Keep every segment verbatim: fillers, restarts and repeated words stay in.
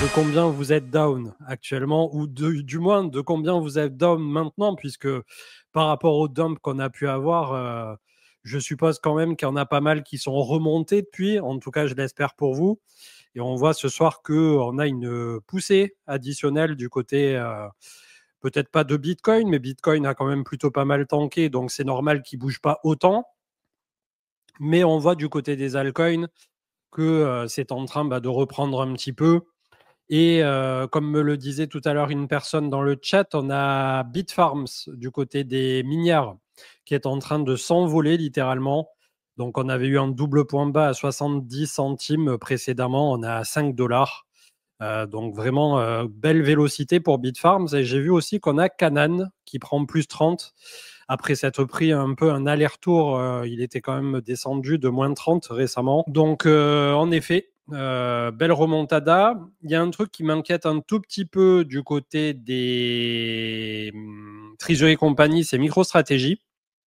de combien vous êtes down actuellement ou de, du moins de combien vous êtes down maintenant, puisque par rapport au dump qu'on a pu avoir, euh, je suppose quand même qu'il y en a pas mal qui sont remontés depuis, en tout cas je l'espère pour vous. Et on voit ce soir qu'on a une poussée additionnelle du côté, euh, peut-être pas de Bitcoin, mais Bitcoin a quand même plutôt pas mal tanké, donc c'est normal qu'il ne bouge pas autant. Mais on voit du côté des altcoins que euh, c'est en train bah, de reprendre un petit peu. Et euh, comme me le disait tout à l'heure une personne dans le chat, on a Bitfarms du côté des minières qui est en train de s'envoler littéralement. Donc on avait eu un double point bas à soixante-dix centimes précédemment, on est à cinq dollars. Euh, donc vraiment euh, belle vélocité pour Bitfarms. Et j'ai vu aussi qu'on a Canaan qui prend plus trente. Après s'être pris un peu un aller-retour, euh, il était quand même descendu de moins trente récemment. Donc euh, en effet, euh, belle remontada. Il y a un truc qui m'inquiète un tout petit peu du côté des hum, Treasury Company, c'est MicroStrategy.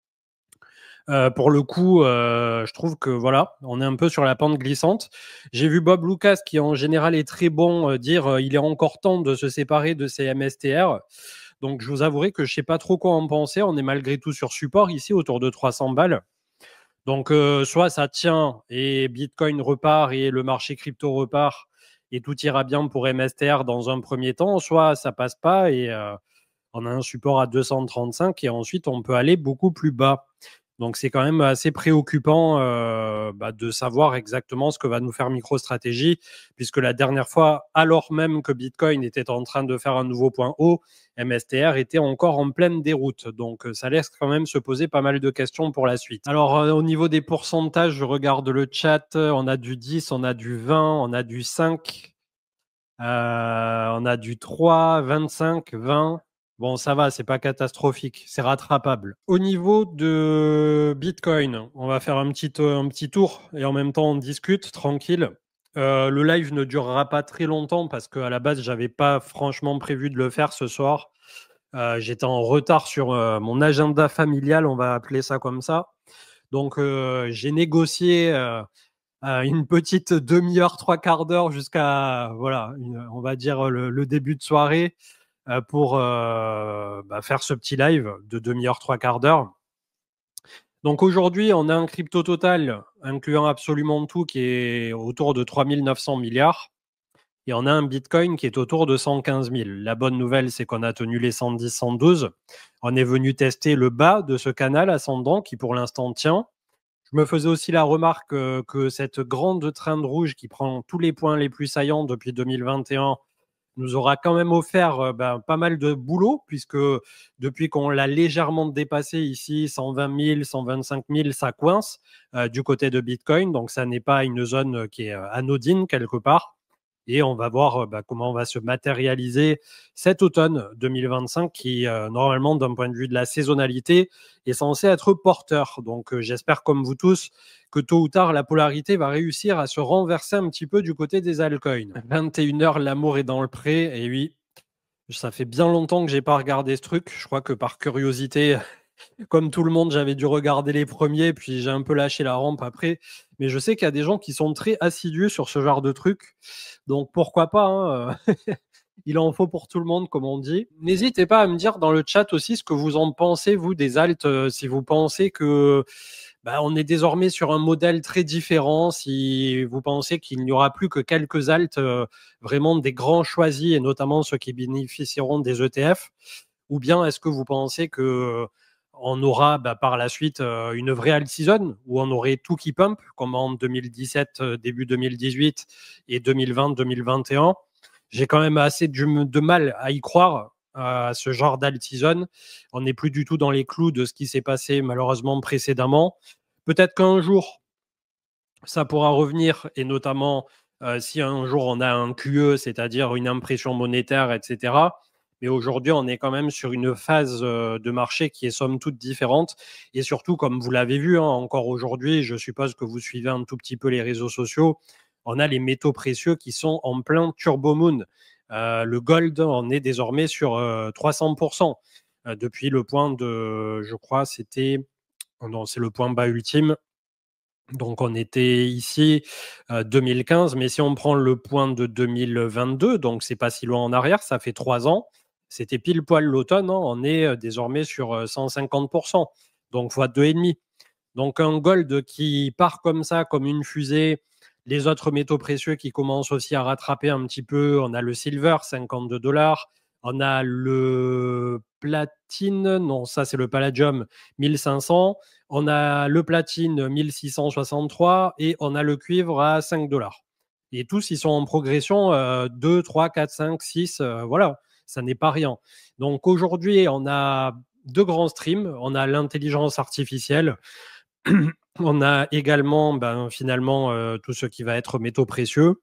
Euh, pour le coup, euh, je trouve que voilà, on est un peu sur la pente glissante. J'ai vu Bob Lucas, qui en général est très bon, euh, dire euh, il est encore temps de se séparer de ces M S T R. Donc je vous avouerai que je ne sais pas trop quoi en penser. On est malgré tout sur support ici, autour de trois cents balles. Donc euh, soit ça tient et Bitcoin repart et le marché crypto repart et tout ira bien pour M S T R dans un premier temps, soit ça passe pas et euh, on a un support à deux cent trente-cinq et ensuite on peut aller beaucoup plus bas. Donc c'est quand même assez préoccupant euh, bah, de savoir exactement ce que va nous faire MicroStrategy, puisque la dernière fois, alors même que Bitcoin était en train de faire un nouveau point haut, M S T R était encore en pleine déroute. Donc ça laisse quand même se poser pas mal de questions pour la suite. Alors euh, au niveau des pourcentages, je regarde le chat, on a du dix, on a du vingt, on a du cinq, euh, on a du trois, vingt-cinq, vingt. Bon, ça va, c'est pas catastrophique, c'est rattrapable. Au niveau de Bitcoin, on va faire un petit, un petit tour et en même temps on discute tranquille. Euh, le live ne durera pas très longtemps parce qu'à la base, j'avais pas franchement prévu de le faire ce soir. Euh, j'étais en retard sur euh, mon agenda familial, on va appeler ça comme ça. Donc, euh, j'ai négocié euh, euh, une petite demi-heure, trois quarts d'heure jusqu'à, voilà, une- on va dire le, le début de soirée euh, pour euh, bah, faire ce petit live de demi-heure, trois quarts d'heure. Donc aujourd'hui, on a un crypto total, incluant absolument tout, qui est autour de trois mille neuf cents milliards. Et on a un Bitcoin qui est autour de cent quinze mille. La bonne nouvelle, c'est qu'on a tenu les cent dix, cent douze. On est venu tester le bas de ce canal ascendant qui, pour l'instant, tient. Je me faisais aussi la remarque euh, que cette grande trend rouge qui prend tous les points les plus saillants depuis deux mille vingt et un nous aura quand même offert euh, ben, pas mal de boulot, puisque depuis qu'on l'a légèrement dépassé ici, cent vingt mille, cent vingt-cinq mille, ça coince euh, du côté de Bitcoin. Donc, ça n'est pas une zone qui est euh, anodine quelque part. Et on va voir euh, bah, comment on va se matérialiser cet automne deux mille vingt-cinq qui, euh, normalement, d'un point de vue de la saisonnalité, est censé être porteur. Donc, euh, j'espère, comme vous tous, que tôt ou tard, la polarité va réussir à se renverser un petit peu du côté des altcoins. vingt et une heures, l'amour est dans le pré. Et oui, ça fait bien longtemps que j'ai pas regardé ce truc. Je crois que par curiosité, comme tout le monde, j'avais dû regarder les premiers, puis j'ai un peu lâché la rampe après. Mais je sais qu'il y a des gens qui sont très assidus sur ce genre de truc. Donc pourquoi pas, hein, il en faut pour tout le monde, comme on dit. N'hésitez pas à me dire dans le chat aussi ce que vous en pensez, vous, des alts, euh, si vous pensez que bah, on est désormais sur un modèle très différent, si vous pensez qu'il n'y aura plus que quelques alts, euh, vraiment des grands choisis, et notamment ceux qui bénéficieront des E T F, ou bien est-ce que vous pensez que on aura bah, par la suite euh, une vraie alt season où on aurait tout qui pump, comme en deux mille dix-sept, euh, début deux mille dix-huit et deux mille vingt, deux mille vingt et un. J'ai quand même assez de, de mal à y croire à ce genre d'alt season. On n'est plus du tout dans les clous de ce qui s'est passé malheureusement précédemment. Peut-être qu'un jour, ça pourra revenir, et notamment euh, si un jour on a un Q E, c'est-à-dire une impression monétaire, et cetera. Mais aujourd'hui, on est quand même sur une phase euh, de marché qui est somme toute différente. Et surtout, comme vous l'avez vu, hein, encore aujourd'hui, je suppose que vous suivez un tout petit peu les réseaux sociaux, on a les métaux précieux qui sont en plein turbo moon. Euh, le gold en est désormais sur euh, trois cents pour cent euh, depuis le point de, je crois, c'était, oh non, c'est le point bas ultime. Donc on était ici, heu, deux mille quinze, mais si on prend le point de deux mille vingt-deux, donc c'est pas si loin en arrière, ça fait trois ans, c'était pile poil l'automne, hein, on est, heu, désormais sur, heu, cent cinquante, donc fois deux et demi. Donc un gold qui part comme ça, comme une fusée, les autres métaux précieux qui commencent aussi à rattraper un petit peu. On a le silver, cinquante-deux dollars. On a le platine, non, ça c'est le palladium, mille cinq cents. On a le platine, mille six cent soixante-trois. Et on a le cuivre à cinq dollars. Et tous, ils sont en progression euh, deux, trois, quatre, cinq, six. Euh, voilà, ça n'est pas rien. Donc aujourd'hui, on a deux grands streams. On a l'intelligence artificielle. On a également ben, finalement euh, tout ce qui va être métaux précieux.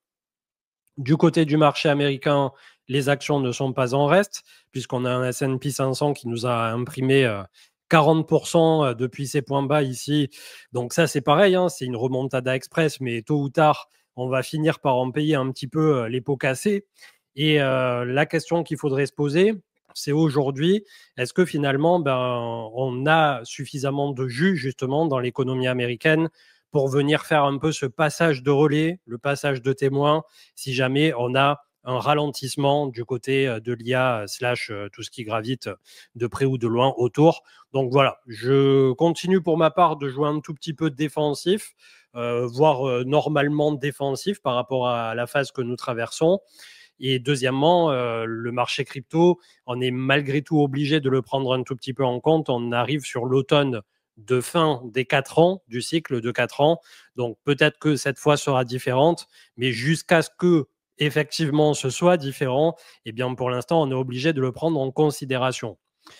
Du côté du marché américain, les actions ne sont pas en reste, puisqu'on a un S and P cinq cents qui nous a imprimé euh, quarante pour cent euh, depuis ses points bas ici. Donc ça, c'est pareil, hein, c'est une remontada express, mais tôt ou tard, on va finir par en payer un petit peu euh, les pots cassés. Et euh, la question qu'il faudrait se poser, c'est aujourd'hui, est-ce que finalement, ben, on a suffisamment de jus justement dans l'économie américaine pour venir faire un peu ce passage de relais, le passage de témoin, si jamais on a un ralentissement du côté euh, de l'I A slash euh, tout ce qui gravite de près ou de loin autour. Donc voilà, je continue pour ma part de jouer un tout petit peu défensif, euh, voire euh, normalement défensif par rapport à la phase que nous traversons. Et deuxièmement, euh, le marché crypto, on est malgré tout obligé de le prendre un tout petit peu en compte. On arrive sur l'automne de fin des quatre ans, du cycle de quatre ans. Donc peut-être que cette fois sera différente, mais jusqu'à ce que effectivement ce soit différent, eh bien pour l'instant, on est obligé de le prendre en considération.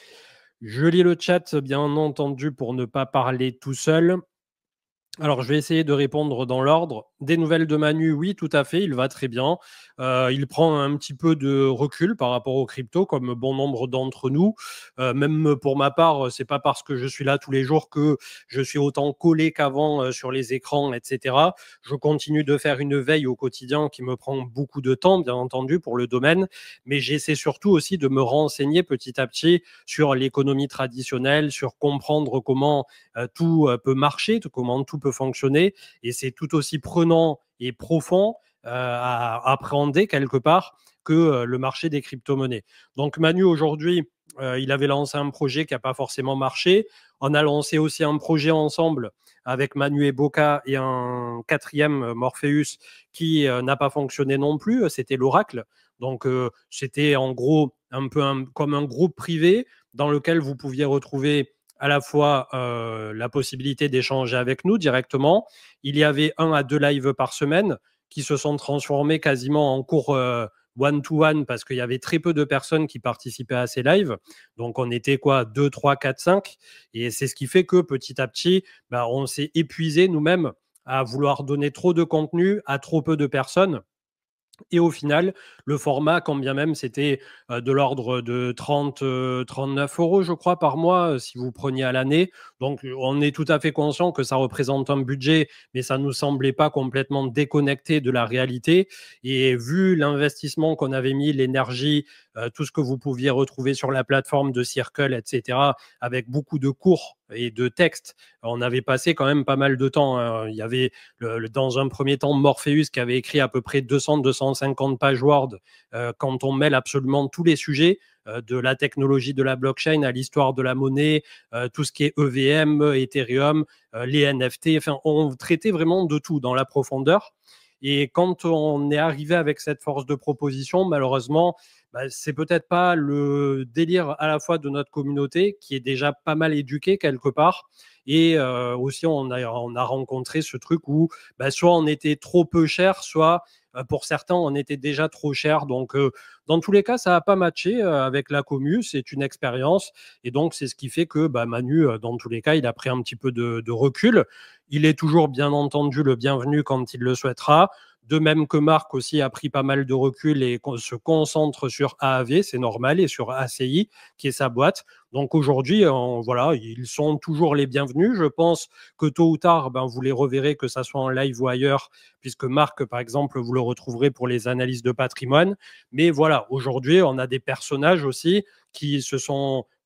Je lis le chat, bien entendu, pour ne pas parler tout seul. Alors, je vais essayer de répondre dans l'ordre. Des nouvelles de Manu, oui, tout à fait, il va très bien. Euh, il prend un petit peu de recul par rapport aux cryptos, comme bon nombre d'entre nous. Euh, même pour ma part, c'est pas parce que je suis là tous les jours que je suis autant collé qu'avant euh, sur les écrans, et cetera. Je continue de faire une veille au quotidien qui me prend beaucoup de temps, bien entendu, pour le domaine, mais j'essaie surtout aussi de me renseigner petit à petit sur l'économie traditionnelle, sur comprendre comment euh, tout euh, peut marcher, tout, comment tout peut fonctionner. Et c'est tout aussi prenant et profond euh, à appréhender quelque part que euh, le marché des crypto-monnaies. Donc Manu, aujourd'hui, euh, il avait lancé un projet qui n'a pas forcément marché. On a lancé aussi un projet ensemble avec Manu et Boca et un quatrième Morpheus qui euh, n'a pas fonctionné non plus. C'était l'Oracle. Donc euh, c'était en gros un peu un, comme un groupe privé dans lequel vous pouviez retrouver à la fois euh, la possibilité d'échanger avec nous directement. Il y avait un à deux lives par semaine qui se sont transformés quasiment en cours euh, one-to-one parce qu'il y avait très peu de personnes qui participaient à ces lives. Donc on était quoi, deux, trois, quatre, cinq. Et c'est ce qui fait que petit à petit, bah, on s'est épuisé nous-mêmes à vouloir donner trop de contenu à trop peu de personnes. Et au final, le format, quand bien même c'était euh, de l'ordre de trente, euh, trente-neuf euros, je crois, par mois, euh, si vous preniez à l'année. Donc, on est tout à fait conscient que ça représente un budget, mais ça ne nous semblait pas complètement déconnecté de la réalité. Et vu l'investissement qu'on avait mis, l'énergie, euh, tout ce que vous pouviez retrouver sur la plateforme de Circle, et cetera, avec beaucoup de cours et de textes, on avait passé quand même pas mal de temps. Hein. Il y avait, le, le, dans un premier temps, Morpheus qui avait écrit à peu près deux cents à deux cent cinquante pages Word euh, quand on mêle absolument tous les sujets, euh, de la technologie de la blockchain à l'histoire de la monnaie, euh, tout ce qui est E V M, Ethereum, euh, les N F T. Enfin, on traitait vraiment de tout dans la profondeur. Et quand on est arrivé avec cette force de proposition, malheureusement, bah, c'est peut-être pas le délire à la fois de notre communauté qui est déjà pas mal éduquée quelque part. Et euh, aussi, on a, on a rencontré ce truc où bah, soit on était trop peu cher, soit euh, pour certains, on était déjà trop cher. Donc, euh, dans tous les cas, ça n'a pas matché euh, avec la commu. C'est une expérience. Et donc, c'est ce qui fait que bah, Manu, euh, dans tous les cas, il a pris un petit peu de, de recul. Il est toujours, bien entendu, le bienvenu quand il le souhaitera. De même que Marc aussi a pris pas mal de recul et se concentre sur A A V, c'est normal, et sur A C I, qui est sa boîte. Donc aujourd'hui, voilà, ils sont toujours les bienvenus. Je pense que tôt ou tard, ben, vous les reverrez, que ça soit en live ou ailleurs, puisque Marc, par exemple, vous le retrouverez pour les analyses de patrimoine. Mais voilà, aujourd'hui, on a des personnages aussi qui se sont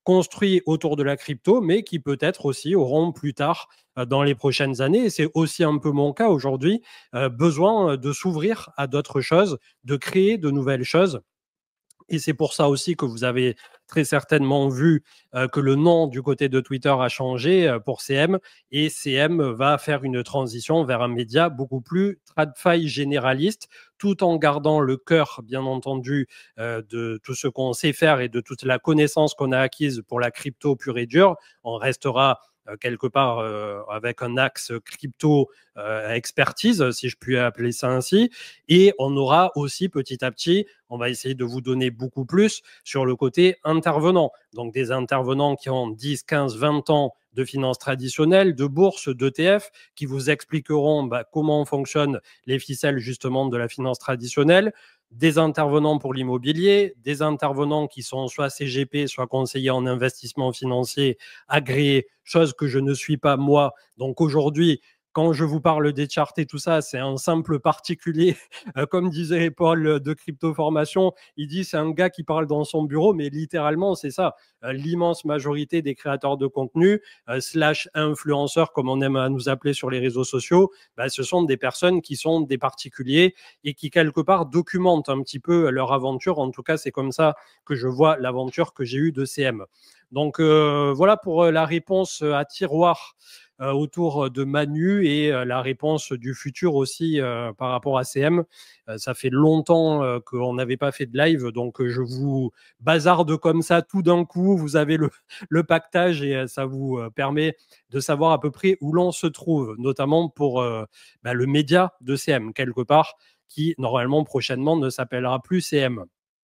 construits autour de la crypto, mais qui peut-être aussi auront plus tard, euh, dans les prochaines années, et c'est aussi un peu mon cas aujourd'hui, euh, besoin de s'ouvrir à d'autres choses, de créer de nouvelles choses. Et c'est pour ça aussi que vous avez très certainement vu euh, que le nom du côté de Twitter a changé euh, pour C M, et C M va faire une transition vers un média beaucoup plus TradFi généraliste, tout en gardant le cœur, bien entendu, euh, de tout ce qu'on sait faire et de toute la connaissance qu'on a acquise pour la crypto pure et dure. On restera euh, quelque part euh, avec un axe crypto euh, expertise, si je puis appeler ça ainsi, et on aura aussi petit à petit, on va essayer de vous donner beaucoup plus sur le côté intervenant. Donc des intervenants qui ont dix, quinze, vingt ans de finances traditionnelles, de bourse, d'E T F, qui vous expliqueront bah, comment fonctionnent les ficelles justement de la finance traditionnelle, des intervenants pour l'immobilier, des intervenants qui sont soit C G P, soit conseillers en investissement financier agréés, chose que je ne suis pas moi. Donc aujourd'hui, quand je vous parle des charts et tout ça, c'est un simple particulier. Euh, comme disait Paul de Crypto Formation, il dit c'est un gars qui parle dans son bureau, mais littéralement, c'est ça. Euh, l'immense majorité des créateurs de contenu, euh, slash influenceurs, comme on aime à nous appeler sur les réseaux sociaux, bah, ce sont des personnes qui sont des particuliers et qui, quelque part, documentent un petit peu leur aventure. En tout cas, c'est comme ça que je vois l'aventure que j'ai eue de C M. Donc, euh, voilà pour la réponse à tiroir euh, autour de Manu, et euh, la réponse du futur aussi euh, par rapport à C M. Euh, ça fait longtemps euh, qu'on n'avait pas fait de live, donc euh, je vous bazarde comme ça tout d'un coup. Vous avez le, le pactage, et euh, ça vous euh, permet de savoir à peu près où l'on se trouve, notamment pour euh, bah, le média de C M, quelque part, qui normalement prochainement ne s'appellera plus C M.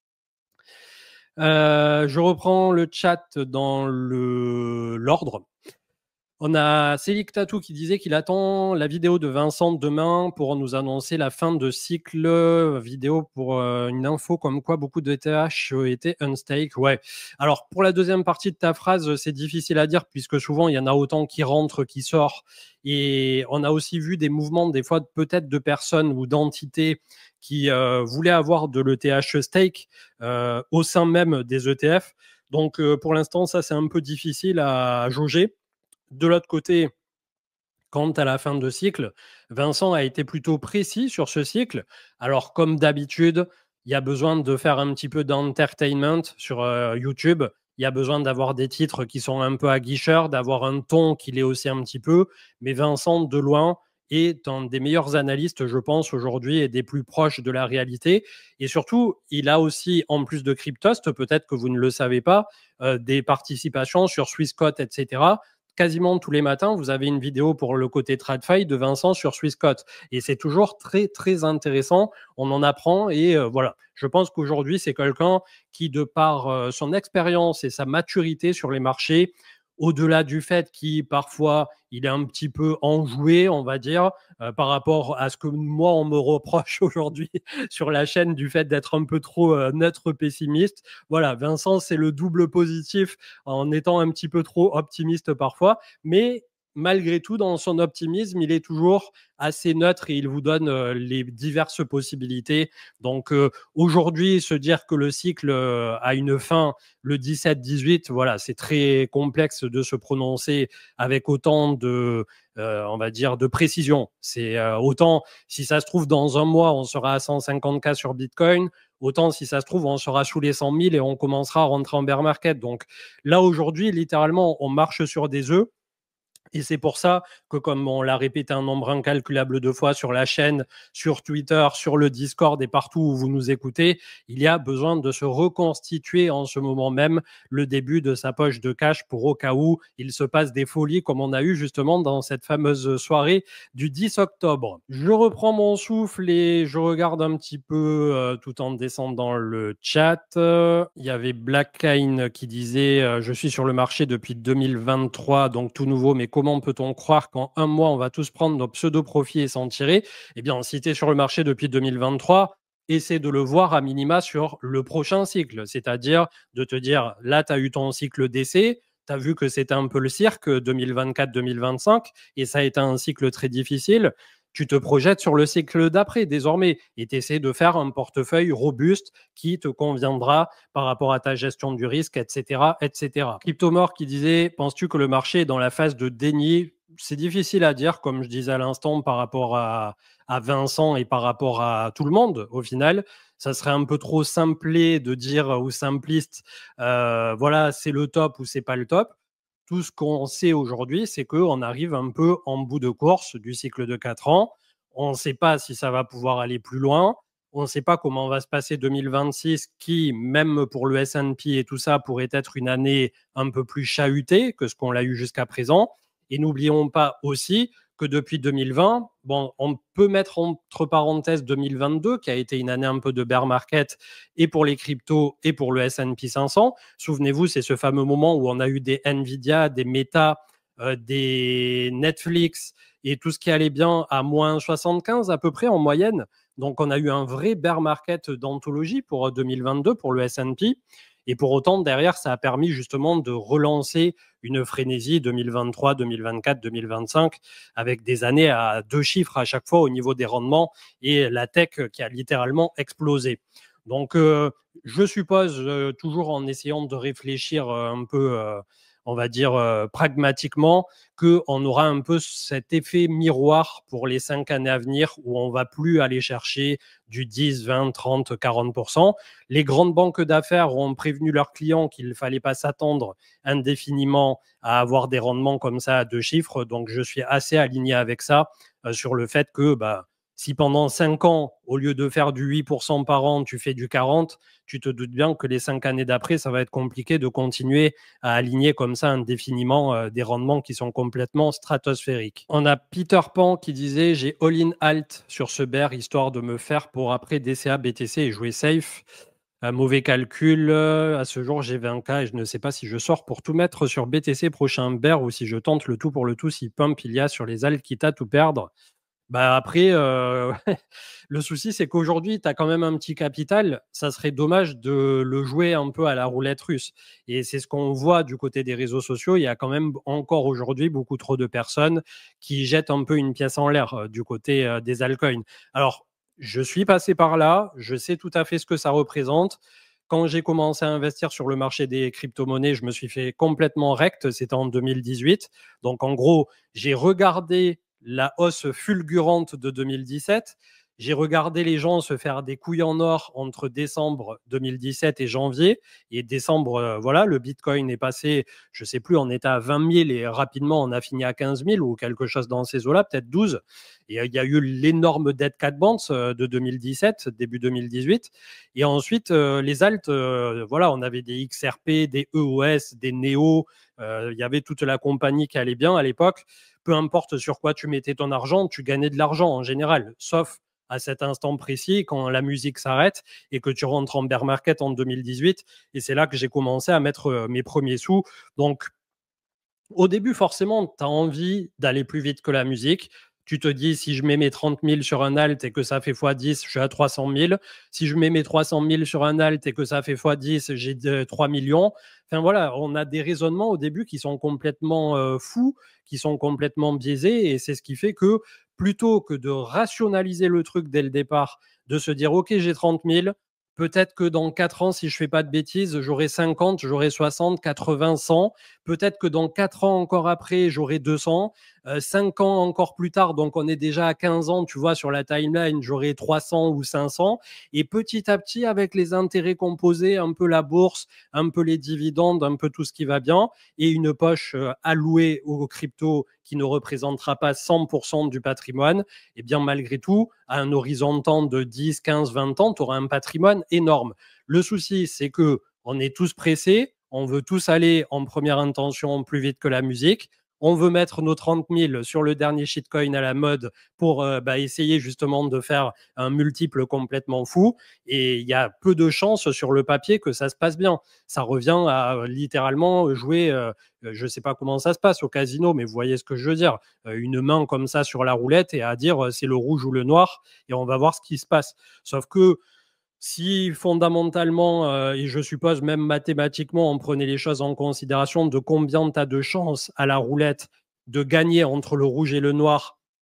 Euh, je reprends le chat dans le l'ordre. On a Célic Tatou qui disait qu'il attend la vidéo de Vincent demain pour nous annoncer la fin de cycle vidéo pour euh, une info comme quoi beaucoup de E T H étaient unstake. Ouais. Alors, pour la deuxième partie de ta phrase, c'est difficile à dire puisque souvent, il y en a autant qui rentrent, qui sortent. Et on a aussi vu des mouvements, des fois, peut-être de personnes ou d'entités qui euh, voulaient avoir de l'E T H stake euh, au sein même des E T F. Donc, euh, pour l'instant, ça, c'est un peu difficile à jauger. De l'autre côté, quant à la fin de cycle, Vincent a été plutôt précis sur ce cycle. Alors, comme d'habitude, il y a besoin de faire un petit peu d'entertainment sur euh, YouTube. Il y a besoin d'avoir des titres qui sont un peu aguicheurs, d'avoir un ton qui l'est aussi un petit peu. Mais Vincent, de loin, est un des meilleurs analystes, je pense, aujourd'hui, et des plus proches de la réalité. Et surtout, il a aussi, en plus de Cryptost, peut-être que vous ne le savez pas, euh, des participations sur Swissquote, et cetera. Quasiment tous les matins, vous avez une vidéo pour le côté TradFi de Vincent sur Swissquote. Et c'est toujours très, très intéressant. On en apprend, et euh, voilà. Je pense qu'aujourd'hui, c'est quelqu'un qui, de par euh, son expérience et sa maturité sur les marchés, au-delà du fait qu'il, parfois, il est un petit peu enjoué, on va dire, euh, par rapport à ce que moi, on me reproche aujourd'hui sur la chaîne, du fait d'être un peu trop euh, neutre pessimiste. Voilà, Vincent, c'est le double positif en étant un petit peu trop optimiste parfois, mais malgré tout, dans son optimisme, il est toujours assez neutre et il vous donne euh, les diverses possibilités. Donc euh, aujourd'hui, se dire que le cycle euh, a une fin le dix-sept dix-huit, voilà, c'est très complexe de se prononcer avec autant de, euh, on va dire, de précision. C'est euh, autant, si ça se trouve, dans un mois, on sera à cent cinquante K sur Bitcoin, autant, si ça se trouve, on sera sous les cent mille et on commencera à rentrer en bear market. Donc là, aujourd'hui, littéralement, on marche sur des œufs. Et c'est pour ça que, comme on l'a répété un nombre incalculable de fois sur la chaîne, sur Twitter, sur le Discord et partout où vous nous écoutez, il y a besoin de se reconstituer en ce moment même le début de sa poche de cash pour au cas où il se passe des folies comme on a eu justement dans cette fameuse soirée du dix octobre. Je reprends mon souffle et je regarde un petit peu euh, tout en descendant le chat. Euh, il y avait Black Kine qui disait euh, « Je suis sur le marché depuis deux mille vingt-trois, donc tout nouveau, mais comment peut-on croire qu'en un mois, on va tous prendre nos pseudo-profits et s'en tirer ?» Eh bien, si tu es sur le marché depuis deux mille vingt-trois, essaie de le voir à minima sur le prochain cycle. C'est-à-dire de te dire, là, tu as eu ton cycle d'essai, tu as vu que c'était un peu le cirque deux mille vingt-quatre deux mille vingt-cinq, et ça a été un cycle très difficile. tu te projettes sur le cycle d'après désormais et tu essaies de faire un portefeuille robuste qui te conviendra par rapport à ta gestion du risque, et cetera, et cetera. Cryptomore qui disait, penses-tu que le marché est dans la phase de déni? C'est difficile à dire, comme je disais à l'instant, par rapport à, à Vincent et par rapport à tout le monde, au final. Ça serait un peu trop simplé de dire, ou simpliste, euh, voilà, c'est le top ou c'est pas le top. Tout ce qu'on sait aujourd'hui, c'est qu'on arrive un peu en bout de course du cycle de quatre ans. On ne sait pas si ça va pouvoir aller plus loin. On ne sait pas comment va se passer deux mille vingt-six, qui, même pour le S and P et tout ça, pourrait être une année un peu plus chahutée que ce qu'on l'a eu jusqu'à présent. Et n'oublions pas aussi que depuis deux mille vingt, bon, on peut mettre entre parenthèses deux mille vingt-deux, qui a été une année un peu de bear market, et pour les cryptos et pour le S and P cinq cents. Souvenez-vous, c'est ce fameux moment où on a eu des Nvidia, des Meta, euh, des Netflix et tout ce qui allait bien à moins soixante-quinze à peu près en moyenne. Donc, on a eu un vrai bear market d'anthologie pour deux mille vingt-deux pour le S and P. Et pour autant, derrière, ça a permis justement de relancer une frénésie deux mille vingt-trois, deux mille vingt-quatre, deux mille vingt-cinq, avec des années à deux chiffres à chaque fois au niveau des rendements et la tech qui a littéralement explosé. Donc, euh, je suppose, euh, toujours en essayant de réfléchir euh, un peu, euh, on va dire, euh, pragmatiquement, qu'on aura un peu cet effet miroir pour les cinq années à venir où on ne va plus aller chercher du dix, vingt, trente, quarante pour cent. Les grandes banques d'affaires ont prévenu leurs clients qu'il ne fallait pas s'attendre indéfiniment à avoir des rendements comme ça à deux chiffres. Donc, je suis assez aligné avec ça euh, sur le fait que bah, si pendant cinq ans, au lieu de faire du huit pour cent par an, tu fais du quarante, tu te doutes bien que les cinq années d'après, ça va être compliqué de continuer à aligner comme ça indéfiniment euh, des rendements qui sont complètement stratosphériques. On a Peter Pan qui disait « J'ai all-in alt sur ce bear histoire de me faire pour après D C A, B T C et jouer safe ». Un mauvais calcul. À ce jour, j'ai vingt K et je ne sais pas si je sors pour tout mettre sur B T C prochain bear ou si je tente le tout pour le tout si pump il y a sur les alts quitte à tout perdre. Bah après, euh, le souci, c'est qu'aujourd'hui, tu as quand même un petit capital. Ça serait dommage de le jouer un peu à la roulette russe. Et c'est ce qu'on voit du côté des réseaux sociaux. Il y a quand même encore aujourd'hui beaucoup trop de personnes qui jettent un peu une pièce en l'air euh, du côté euh, des altcoins. Alors, je suis passé par là. Je sais tout à fait ce que ça représente. Quand j'ai commencé à investir sur le marché des crypto-monnaies, je me suis fait complètement rect. C'était en deux mille dix-huit. Donc, en gros, j'ai regardé la hausse fulgurante de deux mille dix-sept. J'ai regardé les gens se faire des couilles en or entre décembre deux mille dix-sept et janvier. Et décembre, euh, voilà, le Bitcoin est passé, je ne sais plus, on était à vingt mille et rapidement on a fini à quinze mille ou quelque chose dans ces eaux-là, peut-être douze. Et euh, il y a eu l'énorme Dead Cat Bounce euh, de deux mille dix-sept, début deux mille dix-huit. Et ensuite, euh, les alts, euh, voilà, on avait des X R P, des E O S, des Neo. Euh, il y avait toute la compagnie qui allait bien à l'époque. Peu importe sur quoi tu mettais ton argent, tu gagnais de l'argent en général, sauf à cet instant précis, quand la musique s'arrête et que tu rentres en bear market en deux mille dix-huit. Et c'est là que j'ai commencé à mettre mes premiers sous. Donc, au début, forcément, tu as envie d'aller plus vite que la musique. Tu te dis, si je mets mes trente mille sur un alt et que ça fait fois dix, je suis à trois cent mille. Si je mets mes trois cent mille sur un alt et que ça fait fois dix, j'ai trois millions. Enfin voilà, on a des raisonnements au début qui sont complètement euh, fous, qui sont complètement biaisés. Et c'est ce qui fait que plutôt que de rationaliser le truc dès le départ, de se dire, OK, j'ai trente mille, peut-être que dans quatre ans, si je ne fais pas de bêtises, j'aurai cinquante, j'aurai soixante, quatre-vingts, cent. Peut-être que dans quatre ans encore après, j'aurai deux cents. Euh, cinq ans encore plus tard, donc on est déjà à quinze ans, tu vois, sur la timeline, j'aurai trois cents ou cinq cents. Et petit à petit, avec les intérêts composés, un peu la bourse, un peu les dividendes, un peu tout ce qui va bien, et une poche euh, allouée aux cryptos qui ne représentera pas cent pour cent du patrimoine, et bien malgré tout, à un horizon de temps de dix, quinze, vingt ans, tu auras un patrimoine énorme. Le souci, c'est que on est tous pressés, on veut tous aller en première intention plus vite que la musique. On veut mettre nos trente mille sur le dernier shitcoin à la mode pour euh, bah, essayer justement de faire un multiple complètement fou. Et il y a peu de chances sur le papier que ça se passe bien. Ça revient à euh, littéralement jouer, euh, je ne sais pas comment ça se passe au casino, mais vous voyez ce que je veux dire. Euh, une main comme ça sur la roulette et à dire euh, c'est le rouge ou le noir et on va voir ce qui se passe. Sauf que si fondamentalement, euh, et je suppose même mathématiquement, on prenait les choses en considération de combien tu as de chances à la roulette de gagner entre le rouge et le noir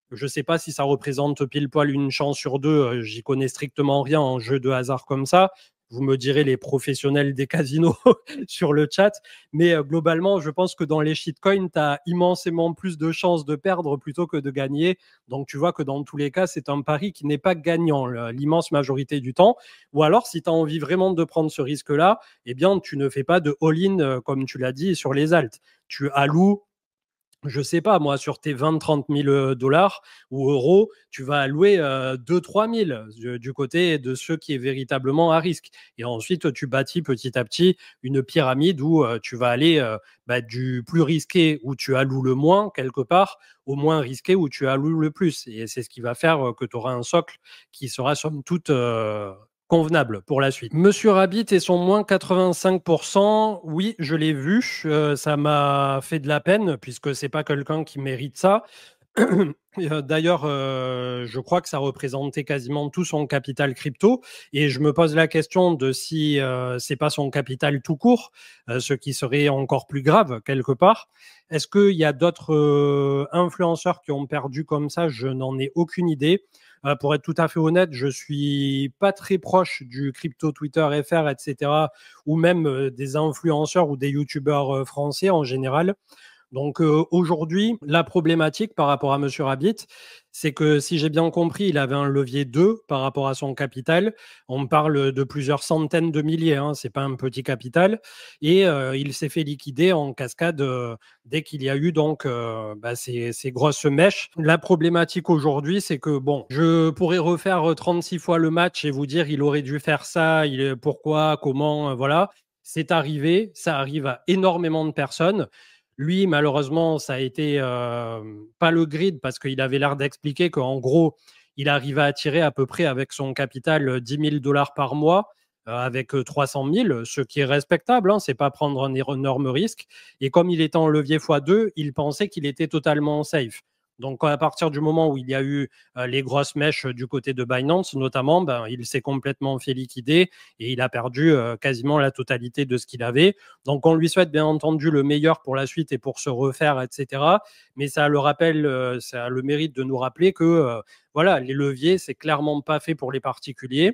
Je ne sais pas si ça représente pile poil une chance sur deux. Euh, J'y connais strictement rien en jeu de hasard comme ça. Vous me direz les professionnels des casinos sur le chat. Mais euh, globalement, je pense que dans les shitcoins, tu as immensément plus de chances de perdre plutôt que de gagner. Donc, tu vois que dans tous les cas, c'est un pari qui n'est pas gagnant l'immense majorité du temps. Ou alors, si tu as envie vraiment de prendre ce risque-là, eh bien, tu ne fais pas de all-in, euh, comme tu l'as dit, sur les alts. Tu alloues, je sais pas, moi, sur tes vingt trente mille dollars ou euros, tu vas allouer euh, deux trois mille du, du côté de ceux qui est véritablement à risque. Et ensuite, tu bâtis petit à petit une pyramide où euh, tu vas aller euh, bah, du plus risqué où tu alloues le moins, quelque part, au moins risqué où tu alloues le plus. Et c'est ce qui va faire euh, que tu auras un socle qui sera somme toute euh, convenable pour la suite. Monsieur Rabbit et son moins quatre-vingt-cinq pour cent, oui, je l'ai vu. Euh, ça m'a fait de la peine puisque c'est pas quelqu'un qui mérite ça. Euh, D'ailleurs, euh, je crois que ça représentait quasiment tout son capital crypto. Et je me pose la question de si euh, c'est pas son capital tout court, euh, ce qui serait encore plus grave quelque part. Est-ce qu'il y a d'autres euh, influenceurs qui ont perdu comme ça? Je n'en ai aucune idée. Euh, pour être tout à fait honnête, je suis pas très proche du crypto Twitter F R, et cetera, ou même euh, des influenceurs ou des youtubeurs euh, français en général. Donc euh, aujourd'hui, la problématique par rapport à Monsieur Rabbit, c'est que si j'ai bien compris, il avait un levier deux par rapport à son capital. On parle de plusieurs centaines de milliers, hein, c'est pas un petit capital. Et euh, il s'est fait liquider en cascade euh, dès qu'il y a eu donc euh, bah, ces, ces grosses mèches. La problématique aujourd'hui, c'est que bon, je pourrais refaire trente-six fois le match et vous dire il aurait dû faire ça, il, pourquoi, comment, euh, voilà. C'est arrivé, ça arrive à énormément de personnes. Lui, malheureusement, ça a été euh, pas le grid parce qu'il avait l'air d'expliquer qu'en gros, il arrivait à tirer à peu près avec son capital dix mille dollars par mois euh, avec trois cent mille, ce qui est respectable, hein, c'est pas prendre un énorme risque. Et comme il était en levier fois deux, il pensait qu'il était totalement safe. Donc, à partir du moment où il y a eu euh, les grosses mèches du côté de Binance, notamment, ben, il s'est complètement fait liquider et il a perdu euh, quasiment la totalité de ce qu'il avait. Donc, on lui souhaite bien entendu le meilleur pour la suite et pour se refaire, et cetera. Mais ça le rappelle, euh, ça a le mérite de nous rappeler que euh, voilà, les leviers, c'est clairement pas fait pour les particuliers.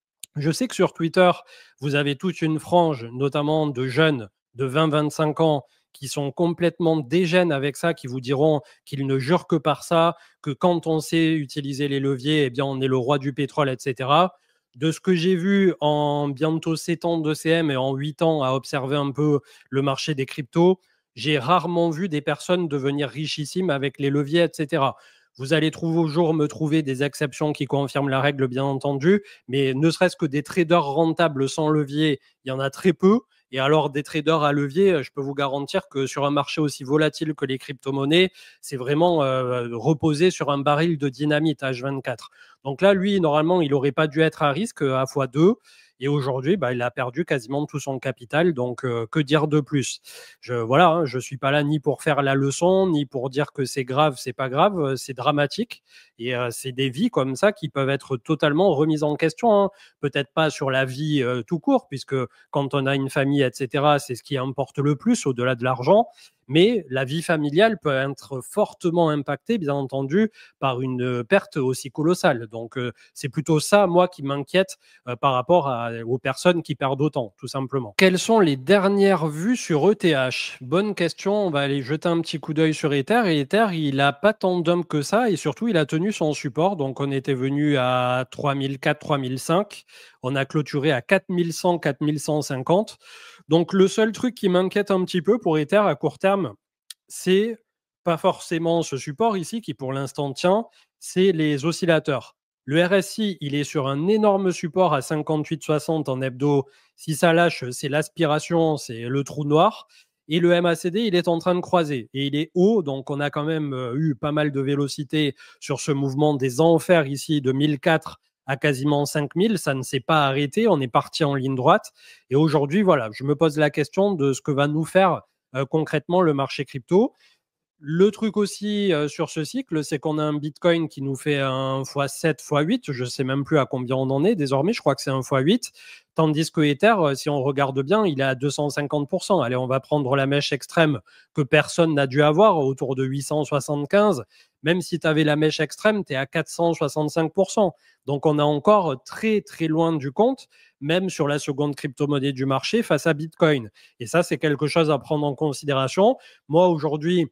Je sais que sur Twitter, vous avez toute une frange, notamment de jeunes de vingt à vingt-cinq ans, qui sont complètement dégènes avec ça, qui vous diront qu'ils ne jurent que par ça, que quand on sait utiliser les leviers, eh bien, on est le roi du pétrole, et cetera. De ce que j'ai vu en bientôt sept ans de C M et en huit ans à observer un peu le marché des cryptos, j'ai rarement vu des personnes devenir richissimes avec les leviers, et cetera. Vous allez toujours me trouver des exceptions qui confirment la règle, bien entendu, mais ne serait-ce que des traders rentables sans levier, il y en a très peu. Et alors, des traders à levier, je peux vous garantir que sur un marché aussi volatile que les crypto-monnaies, c'est vraiment euh, reposé sur un baril de dynamite H vingt-quatre. Donc là, lui, normalement, il n'aurait pas dû être à risque à fois deux. Et aujourd'hui, bah, il a perdu quasiment tout son capital. Donc, euh, que dire de plus? Je, voilà, hein, je suis pas là ni pour faire la leçon, ni pour dire que c'est grave, c'est pas grave, euh, c'est dramatique. Et euh, c'est des vies comme ça qui peuvent être totalement remises en question, hein. Peut-être pas sur la vie euh, tout court, puisque quand on a une famille, et cetera, c'est ce qui importe le plus au-delà de l'argent. Mais la vie familiale peut être fortement impactée, bien entendu, par une perte aussi colossale. Donc, euh, c'est plutôt ça, moi, qui m'inquiète euh, par rapport à, aux personnes qui perdent autant, tout simplement. Quelles sont les dernières vues sur E T H? Bonne question. On va aller jeter un petit coup d'œil sur Ether. Et Ether, il n'a pas tant de dump que ça. Et surtout, il a tenu son support. Donc, on était venu à trois mille quatre, trois mille cinq. On a clôturé à quatre mille cent, quatre mille cent cinquante. Donc, le seul truc qui m'inquiète un petit peu pour Ether à court terme, c'est pas forcément ce support ici qui, pour l'instant, tient, c'est les oscillateurs. Le R S I, il est sur un énorme support à cinquante-huit soixante en hebdo. Si ça lâche, c'est l'aspiration, c'est le trou noir. Et le M A C D, il est en train de croiser. Et il est haut, donc on a quand même eu pas mal de vélocité sur ce mouvement des enfers ici de mille quatre à quasiment cinq mille. Ça ne s'est pas arrêté, on est parti en ligne droite. Et aujourd'hui, voilà, je me pose la question de ce que va nous faire euh, concrètement le marché crypto. Le truc aussi euh, sur ce cycle, c'est qu'on a un Bitcoin qui nous fait un fois sept, fois huit. Je ne sais même plus à combien on en est désormais. Je crois que c'est un fois huit. Tandis que Ether, euh, si on regarde bien, il est à deux cent cinquante pour cent. Allez, on va prendre la mèche extrême que personne n'a dû avoir, autour de huit cent soixante-quinze. Même si tu avais la mèche extrême, tu es à quatre cent soixante-cinq pour cent. Donc, on est encore très, très loin du compte, même sur la seconde crypto-monnaie du marché face à Bitcoin. Et ça, c'est quelque chose à prendre en considération. Moi, aujourd'hui,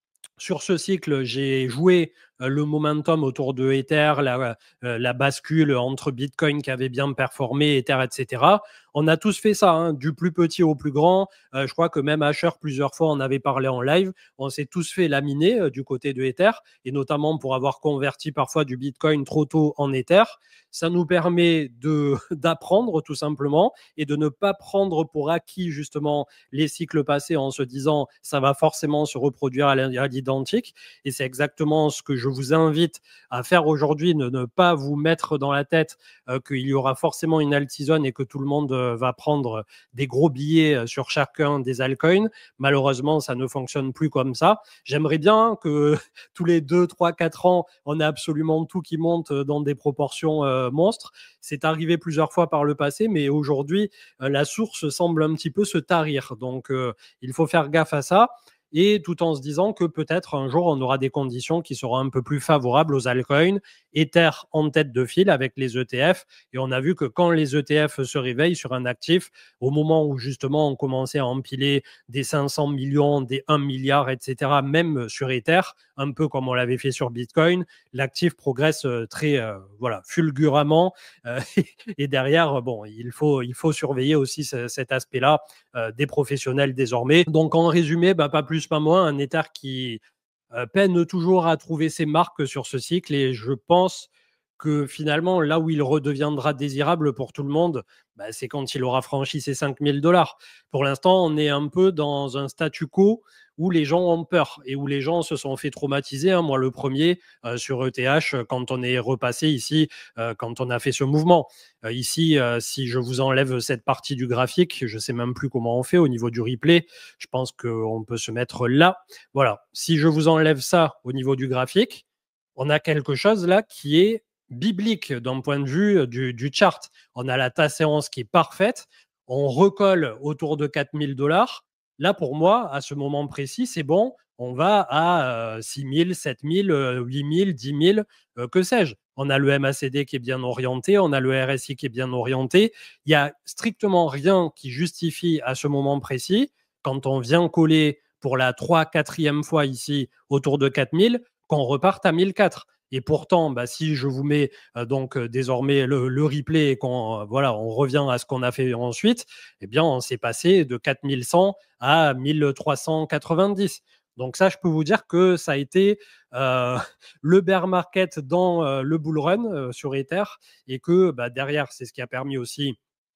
sur ce cycle, j'ai joué euh, le momentum autour de Ether, la, euh, la bascule entre Bitcoin qui avait bien performé, Ether, et cetera. On a tous fait ça, hein, du plus petit au plus grand. Euh, je crois que même Asher, plusieurs fois, on avait parlé en live. On s'est tous fait laminer euh, du côté de Ether, et notamment pour avoir converti parfois du Bitcoin trop tôt en Ether. Ça nous permet de, d'apprendre tout simplement et de ne pas prendre pour acquis justement les cycles passés en se disant ça va forcément se reproduire à l'identique. Et c'est exactement ce que je vous invite à faire aujourd'hui, ne, ne pas vous mettre dans la tête euh, qu'il y aura forcément une alt-season et que tout le monde euh, va prendre des gros billets sur chacun des altcoins. Malheureusement, ça ne fonctionne plus comme ça. J'aimerais bien que tous les deux, trois, quatre ans, on ait absolument tout qui monte dans des proportions euh, monstres. C'est arrivé plusieurs fois par le passé, mais aujourd'hui, euh, la source semble un petit peu se tarir. Donc, euh, il faut faire gaffe à ça. Et tout en se disant que peut-être un jour, on aura des conditions qui seront un peu plus favorables aux altcoins. Ether en tête de file avec les E T F. Et on a vu que quand les E T F se réveillent sur un actif, au moment où justement on commençait à empiler des cinq cents millions, des un milliard, et cetera, même sur Ether, un peu comme on l'avait fait sur Bitcoin, l'actif progresse très euh, voilà, fulguramment. Euh, et derrière, bon, il faut, il faut surveiller aussi ce, cet aspect-là euh, des professionnels désormais. Donc en résumé, bah, pas plus, pas moins, un Ether qui euh, peine toujours à trouver ses marques sur ce cycle et je pense que finalement, là où il redeviendra désirable pour tout le monde, bah, c'est quand il aura franchi ses cinq mille dollars. Pour l'instant, on est un peu dans un statu quo où les gens ont peur et où les gens se sont fait traumatiser. Hein. Moi, le premier, euh, sur E T H, quand on est repassé ici, euh, quand on a fait ce mouvement. Euh, ici, euh, si je vous enlève cette partie du graphique, je ne sais même plus comment on fait au niveau du replay. Je pense qu'on peut se mettre là. Voilà. Si je vous enlève ça au niveau du graphique, on a quelque chose là qui est biblique d'un point de vue du, du chart. On a la tasse séance qui est parfaite. On recolle autour de quatre mille dollars. Là, pour moi, à ce moment précis, c'est bon. On va à euh, six mille, sept mille, huit mille, dix mille, euh, que sais-je. On a le M A C D qui est bien orienté, on a le R S I qui est bien orienté. Il n'y a strictement rien qui justifie à ce moment précis, quand on vient coller pour la trois, quatrième fois ici autour de quatre mille, qu'on reparte à mille quatre. Et pourtant, bah, si je vous mets euh, donc euh, désormais le, le replay et qu'on euh, voilà, on revient à ce qu'on a fait ensuite, eh bien, on s'est passé de quatre mille cent à mille trois cent quatre-vingt-dix. Donc ça, je peux vous dire que ça a été euh, le bear market dans euh, le bull run euh, sur Ether et que bah, derrière, c'est ce qui a permis aussi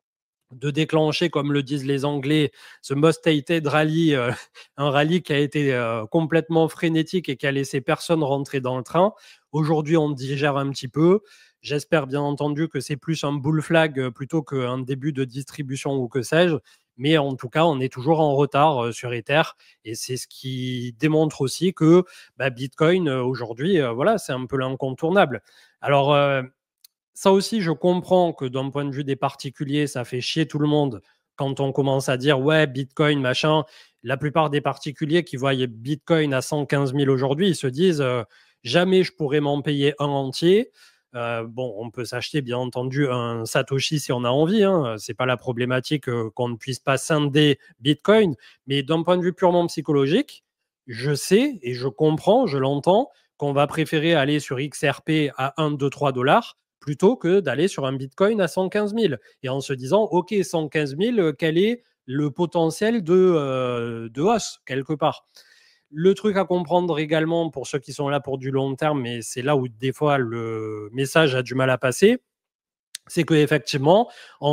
de déclencher, comme le disent les Anglais, ce most hated rally, euh, un rallye qui a été euh, complètement frénétique et qui a laissé personne rentrer dans le train. Aujourd'hui, on digère un petit peu. J'espère bien entendu que c'est plus un bull flag euh, plutôt qu'un début de distribution ou que sais-je. Mais en tout cas, on est toujours en retard euh, sur Ether et c'est ce qui démontre aussi que bah, Bitcoin euh, aujourd'hui, euh, voilà, c'est un peu l'incontournable. Alors, euh, ça aussi, je comprends que d'un point de vue des particuliers, ça fait chier tout le monde quand on commence à dire ouais, Bitcoin, machin. La plupart des particuliers qui voient Bitcoin à cent quinze mille aujourd'hui, ils se disent euh, jamais je pourrais m'en payer un entier. Euh, bon, on peut s'acheter bien entendu un Satoshi si on a envie. Hein. C'est pas la problématique euh, qu'on ne puisse pas scinder Bitcoin, mais d'un point de vue purement psychologique, je sais et je comprends, je l'entends, qu'on va préférer aller sur X R P à un, deux, trois dollars plutôt que d'aller sur un Bitcoin à cent quinze mille et en se disant, OK, cent quinze mille, quel est le potentiel de, euh, de hausse quelque part. Le truc à comprendre également pour ceux qui sont là pour du long terme, mais c'est là où des fois le message a du mal à passer, c'est qu'effectivement,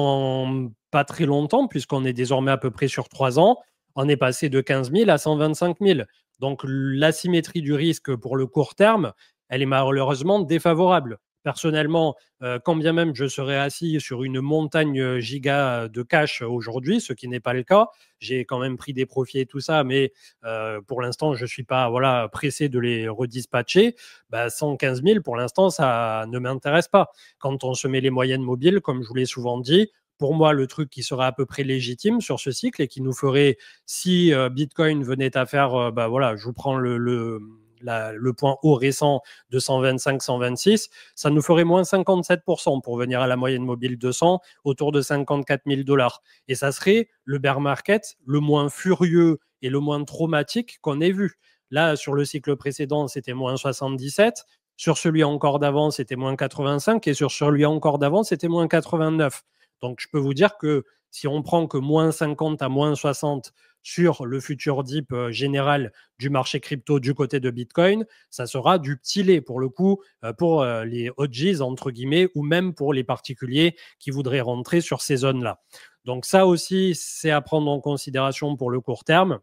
en pas très longtemps, puisqu'on est désormais à peu près sur trois ans, on est passé de quinze mille à cent vingt-cinq mille. Donc l'asymétrie du risque pour le court terme, elle est malheureusement défavorable. personnellement, euh, quand bien même je serais assis sur une montagne euh, giga de cash aujourd'hui, ce qui n'est pas le cas, j'ai quand même pris des profits et tout ça, mais euh, pour l'instant, je ne suis pas voilà, pressé de les redispatcher. Bah, cent quinze mille, pour l'instant, ça ne m'intéresse pas. Quand on se met les moyennes mobiles, comme je vous l'ai souvent dit, pour moi, le truc qui serait à peu près légitime sur ce cycle et qui nous ferait, si euh, Bitcoin venait à faire, euh, bah voilà, je vous prends le, le, la, le point haut récent de cent vingt-cinq cent vingt-six, ça nous ferait moins cinquante-sept pour cent pour venir à la moyenne mobile deux cents, autour de cinquante-quatre mille dollars. Et ça serait le bear market le moins furieux et le moins traumatique qu'on ait vu. Là, sur le cycle précédent, c'était moins soixante-dix-sept. Sur celui encore d'avant, c'était moins quatre-vingt-cinq. Et sur celui encore d'avant, c'était moins quatre-vingt-neuf. Donc, je peux vous dire que si on prend que moins cinquante à moins soixante sur le futur dip euh, général du marché crypto du côté de Bitcoin, ça sera du petit lait pour le coup, euh, pour euh, les O Gs, entre guillemets, ou même pour les particuliers qui voudraient rentrer sur ces zones-là. Donc ça aussi, c'est à prendre en considération pour le court terme.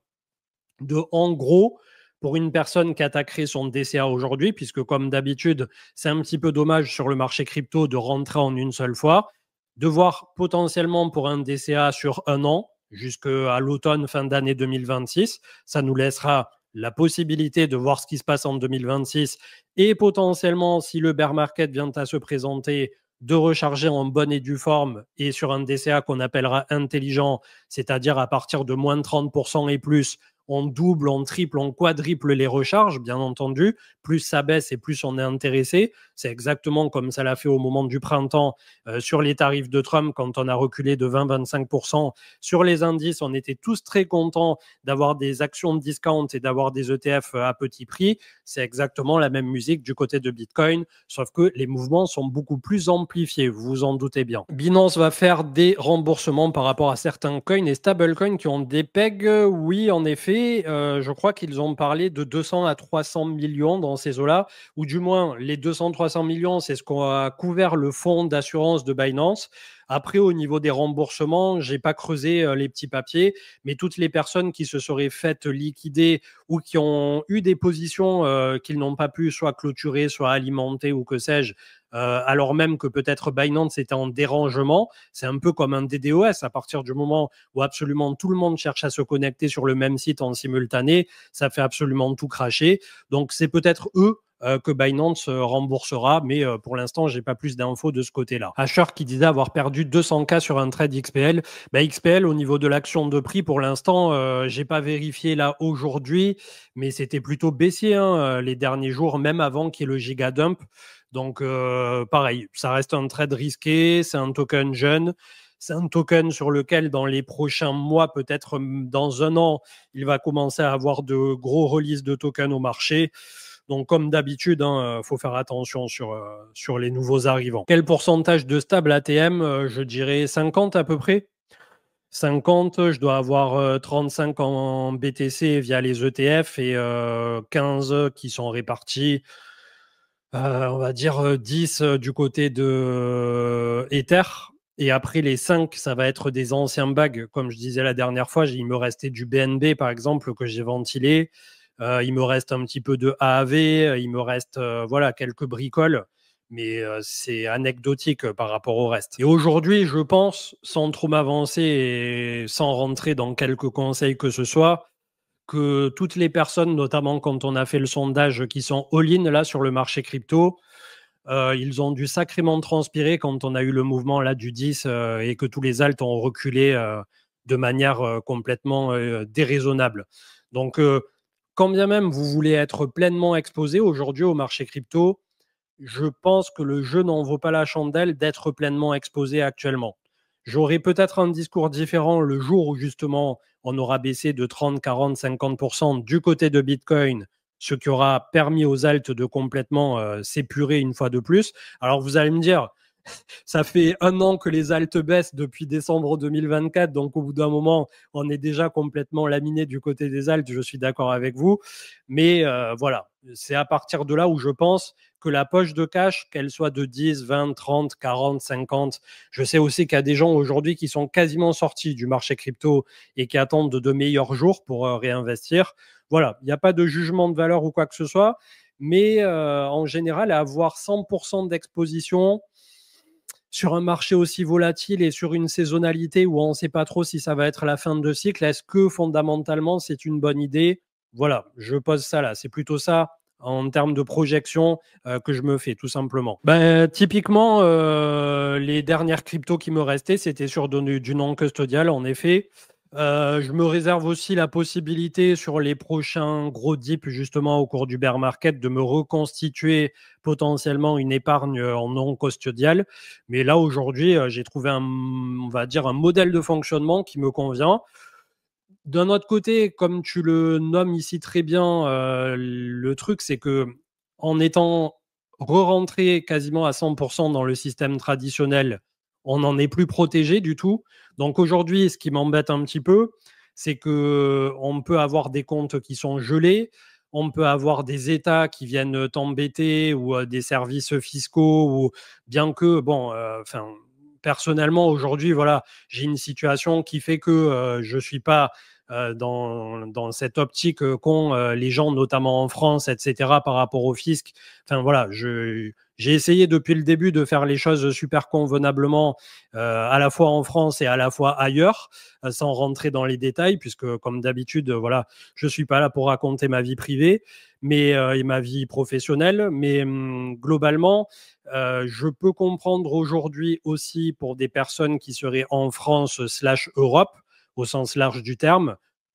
De, en gros, pour une personne qui attaquerait son D C A aujourd'hui, puisque comme d'habitude, c'est un petit peu dommage sur le marché crypto de rentrer en une seule fois, de voir potentiellement pour un D C A sur un an, jusqu'à l'automne, fin d'année deux mille vingt-six, ça nous laissera la possibilité de voir ce qui se passe en deux mille vingt-six et potentiellement, si le bear market vient à se présenter, de recharger en bonne et due forme et sur un D C A qu'on appellera intelligent, c'est-à-dire à partir de moins de trente pour cent et plus, on double, on triple, on quadruple les recharges, bien entendu. Plus ça baisse et plus on est intéressé. C'est exactement comme ça l'a fait au moment du printemps euh, sur les tarifs de Trump quand on a reculé de vingt à vingt-cinq pour cent. Sur les indices, on était tous très contents d'avoir des actions de discount et d'avoir des E T F à petit prix. C'est exactement la même musique du côté de Bitcoin, sauf que les mouvements sont beaucoup plus amplifiés, vous vous en doutez bien. Binance va faire des remboursements par rapport à certains coins et stablecoins qui ont des pegs. Oui, en effet, euh, je crois qu'ils ont parlé de deux cents à trois cents millions dans ces eaux-là, ou du moins les deux cents à trois cents millions, c'est ce qu'a couvert le fonds d'assurance de Binance. Après, au niveau des remboursements, j'ai pas creusé euh, les petits papiers, mais toutes les personnes qui se seraient faites liquider ou qui ont eu des positions euh, qu'ils n'ont pas pu soit clôturer, soit alimenter ou que sais-je, euh, alors même que peut-être Binance était en dérangement, c'est un peu comme un D DoS. À partir du moment où absolument tout le monde cherche à se connecter sur le même site en simultané, ça fait absolument tout cracher. Donc c'est peut-être eux euh, que Binance euh, remboursera, mais euh, pour l'instant, j'ai pas plus d'infos de ce côté-là. Asher qui disait avoir perdu deux cents K sur un trade X P L. Bah, X P L, au niveau de l'action de prix, pour l'instant, euh, j'ai pas vérifié là aujourd'hui, mais c'était plutôt baissier hein, les derniers jours, même avant qu'il y ait le giga dump. Donc, euh, pareil, ça reste un trade risqué, c'est un token jeune. C'est un token sur lequel, dans les prochains mois, peut-être dans un an, il va commencer à avoir de gros releases de tokens au marché. Donc, comme d'habitude, il hein, faut faire attention sur, euh, sur les nouveaux arrivants. Quel pourcentage de stable A T M euh, Je dirais cinquante à peu près. cinquante, je dois avoir euh, trente-cinq en B T C via les E T F et euh, quinze qui sont répartis, euh, on va dire dix du côté de euh, Ether. Et après, les cinq, ça va être des anciens bags. Comme je disais la dernière fois, il me restait du B N B, par exemple, que j'ai ventilé. Euh, il me reste un petit peu de A A V, il me reste euh, voilà, quelques bricoles, mais euh, c'est anecdotique euh, par rapport au reste. Et aujourd'hui, je pense, sans trop m'avancer et sans rentrer dans quelques conseils que ce soit, que toutes les personnes, notamment quand on a fait le sondage, qui sont all-in là sur le marché crypto, euh, ils ont dû sacrément transpirer quand on a eu le mouvement là du dix euh, et que tous les alts ont reculé euh, de manière euh, complètement euh, déraisonnable. Donc, euh, quand bien même vous voulez être pleinement exposé aujourd'hui au marché crypto, je pense que le jeu n'en vaut pas la chandelle d'être pleinement exposé actuellement. J'aurai peut-être un discours différent le jour où justement on aura baissé de trente, quarante, cinquante pour cent du côté de Bitcoin, ce qui aura permis aux altes de complètement euh, s'épurer une fois de plus. Alors vous allez me dire, ça fait un an que les altes baissent depuis décembre deux mille vingt-quatre, donc au bout d'un moment, on est déjà complètement laminé du côté des altes, je suis d'accord avec vous. Mais euh, voilà, c'est à partir de là où je pense que la poche de cash, qu'elle soit de dix, vingt, trente, quarante, cinquante, je sais aussi qu'il y a des gens aujourd'hui qui sont quasiment sortis du marché crypto et qui attendent de, de meilleurs jours pour euh, réinvestir. Voilà, il n'y a pas de jugement de valeur ou quoi que ce soit. Mais euh, en général, avoir cent pour cent d'exposition sur un marché aussi volatile et sur une saisonnalité où on ne sait pas trop si ça va être la fin de cycle, est-ce que fondamentalement c'est une bonne idée? Voilà, je pose ça là. C'est plutôt ça en termes de projection euh, que je me fais tout simplement. Ben, typiquement, euh, les dernières cryptos qui me restaient, c'était sur du, du non custodial en effet. Euh, je me réserve aussi la possibilité sur les prochains gros dips, justement au cours du bear market, de me reconstituer potentiellement une épargne en non custodial. Mais là, aujourd'hui, euh, j'ai trouvé un, on va dire, un modèle de fonctionnement qui me convient. D'un autre côté, comme tu le nommes ici très bien, euh, le truc, c'est que en étant re-rentré quasiment à cent pour cent dans le système traditionnel, on n'en est plus protégé du tout. Donc aujourd'hui, ce qui m'embête un petit peu, c'est que on peut avoir des comptes qui sont gelés, on peut avoir des États qui viennent t'embêter ou euh, des services fiscaux, ou bien que, bon, euh, enfin, personnellement, aujourd'hui, voilà, j'ai une situation qui fait que euh, je suis pas euh, dans, dans cette optique euh, qu'ont euh, les gens, notamment en France, et cetera, par rapport au fisc. Enfin voilà, je, j'ai essayé depuis le début de faire les choses super convenablement, euh, à la fois en France et à la fois ailleurs, euh, sans rentrer dans les détails, puisque comme d'habitude, euh, voilà, je suis pas là pour raconter ma vie privée, mais euh, et ma vie professionnelle, mais hum, globalement, euh, je peux comprendre aujourd'hui aussi pour des personnes qui seraient en France slash Europe, au sens large du terme,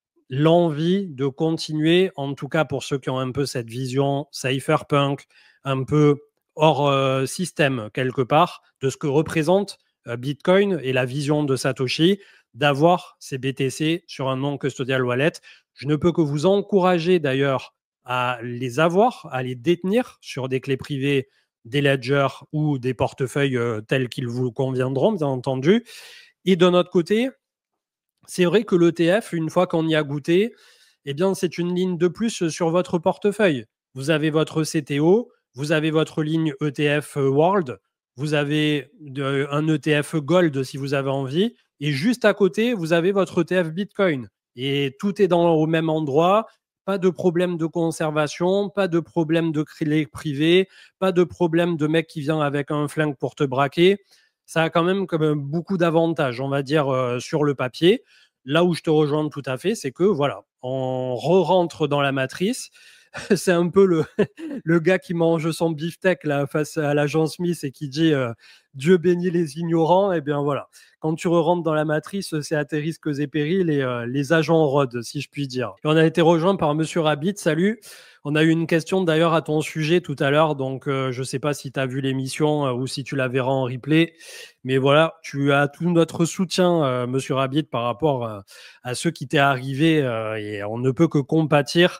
l'envie de continuer, en tout cas pour ceux qui ont un peu cette vision cypherpunk, un peu hors euh, système quelque part, de ce que représente euh, Bitcoin et la vision de Satoshi, d'avoir ces B T C sur un non-custodial wallet. Je ne peux que vous encourager d'ailleurs à les avoir, à les détenir sur des clés privées, des ledgers ou des portefeuilles euh, tels qu'ils vous conviendront, bien entendu. Et de notre côté, c'est vrai que l'E T F, une fois qu'on y a goûté, eh bien, c'est une ligne de plus sur votre portefeuille. Vous avez votre C T O, vous avez votre ligne E T F World, vous avez de, un E T F Gold si vous avez envie, et juste à côté, vous avez votre E T F Bitcoin. Et tout est dans, au même endroit, pas de problème de conservation, pas de problème de clé privée, pas de problème de mec qui vient avec un flingue pour te braquer. Ça a quand même comme beaucoup d'avantages, on va dire, euh, sur le papier. Là où je te rejoins tout à fait, c'est que voilà, on re-rentre dans la matrice. C'est un peu le, le gars qui mange son beefsteak là, face à l'agent Smith et qui dit euh, Dieu bénit les ignorants. Et bien voilà, quand tu re-rentres dans la matrice, c'est à tes risques et périls et euh, les agents rôdent, si je puis dire. Et on a été rejoint par Monsieur Rabbit. Salut. On a eu une question d'ailleurs à ton sujet tout à l'heure, donc euh, je ne sais pas si tu as vu l'émission euh, ou si tu la verras en replay, mais voilà, tu as tout notre soutien, euh, Monsieur Rabbit, par rapport euh, à ce qui t'est arrivé, euh, et on ne peut que compatir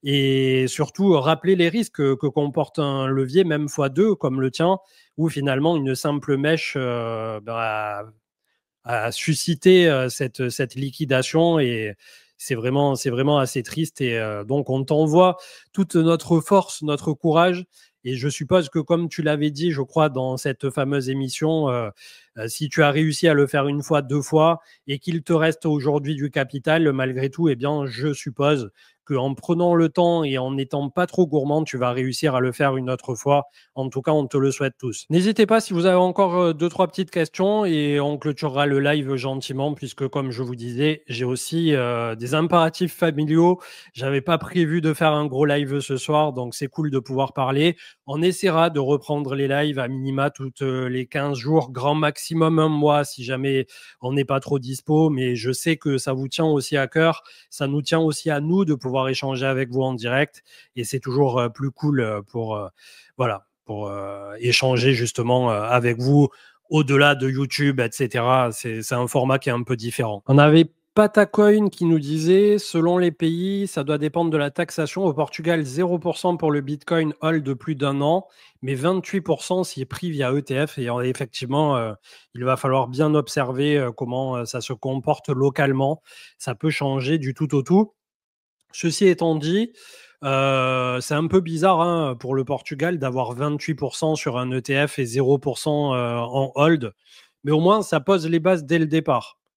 et surtout rappeler les risques que, que comporte un levier, même fois deux, comme le tien, où finalement une simple mèche euh, bah, a, a suscité euh, cette, cette liquidation et c'est vraiment, c'est vraiment assez triste. Et euh, donc, on t'envoie toute notre force, notre courage. Et je suppose que, comme tu l'avais dit, je crois, dans cette fameuse émission, euh, euh, si tu as réussi à le faire une fois, deux fois, et qu'il te reste aujourd'hui du capital, malgré tout, eh bien, je suppose qu'en prenant le temps et en n'étant pas trop gourmand, tu vas réussir à le faire une autre fois. En tout cas, on te le souhaite tous. N'hésitez pas si vous avez encore euh, deux, trois petites questions et on clôturera le live gentiment puisque, comme je vous disais, j'ai aussi euh, des impératifs familiaux. J'avais pas prévu de faire un gros live ce soir, donc c'est cool de pouvoir parler. On essaiera de reprendre les lives à minima toutes les quinze jours, grand maximum un mois si jamais on n'est pas trop dispo, mais je sais que ça vous tient aussi à cœur. Ça nous tient aussi à nous de pouvoir échanger avec vous en direct et c'est toujours euh, plus cool euh, pour euh, voilà pour euh, échanger justement euh, avec vous au-delà de YouTube, et cetera. C'est, c'est un format qui est un peu différent. On avait Patacoin qui nous disait, selon les pays, ça doit dépendre de la taxation. Au Portugal, zéro pour cent pour le Bitcoin hold de plus d'un an, mais vingt-huit pour cent s'y est pris via E T F. Et effectivement, euh, il va falloir bien observer euh, comment euh, ça se comporte localement. Ça peut changer du tout au tout. Ceci étant dit, euh, c'est un peu bizarre hein, pour le Portugal d'avoir vingt-huit pour cent sur un E T F et zéro pour cent euh, en hold, mais au moins ça pose les bases dès le départ.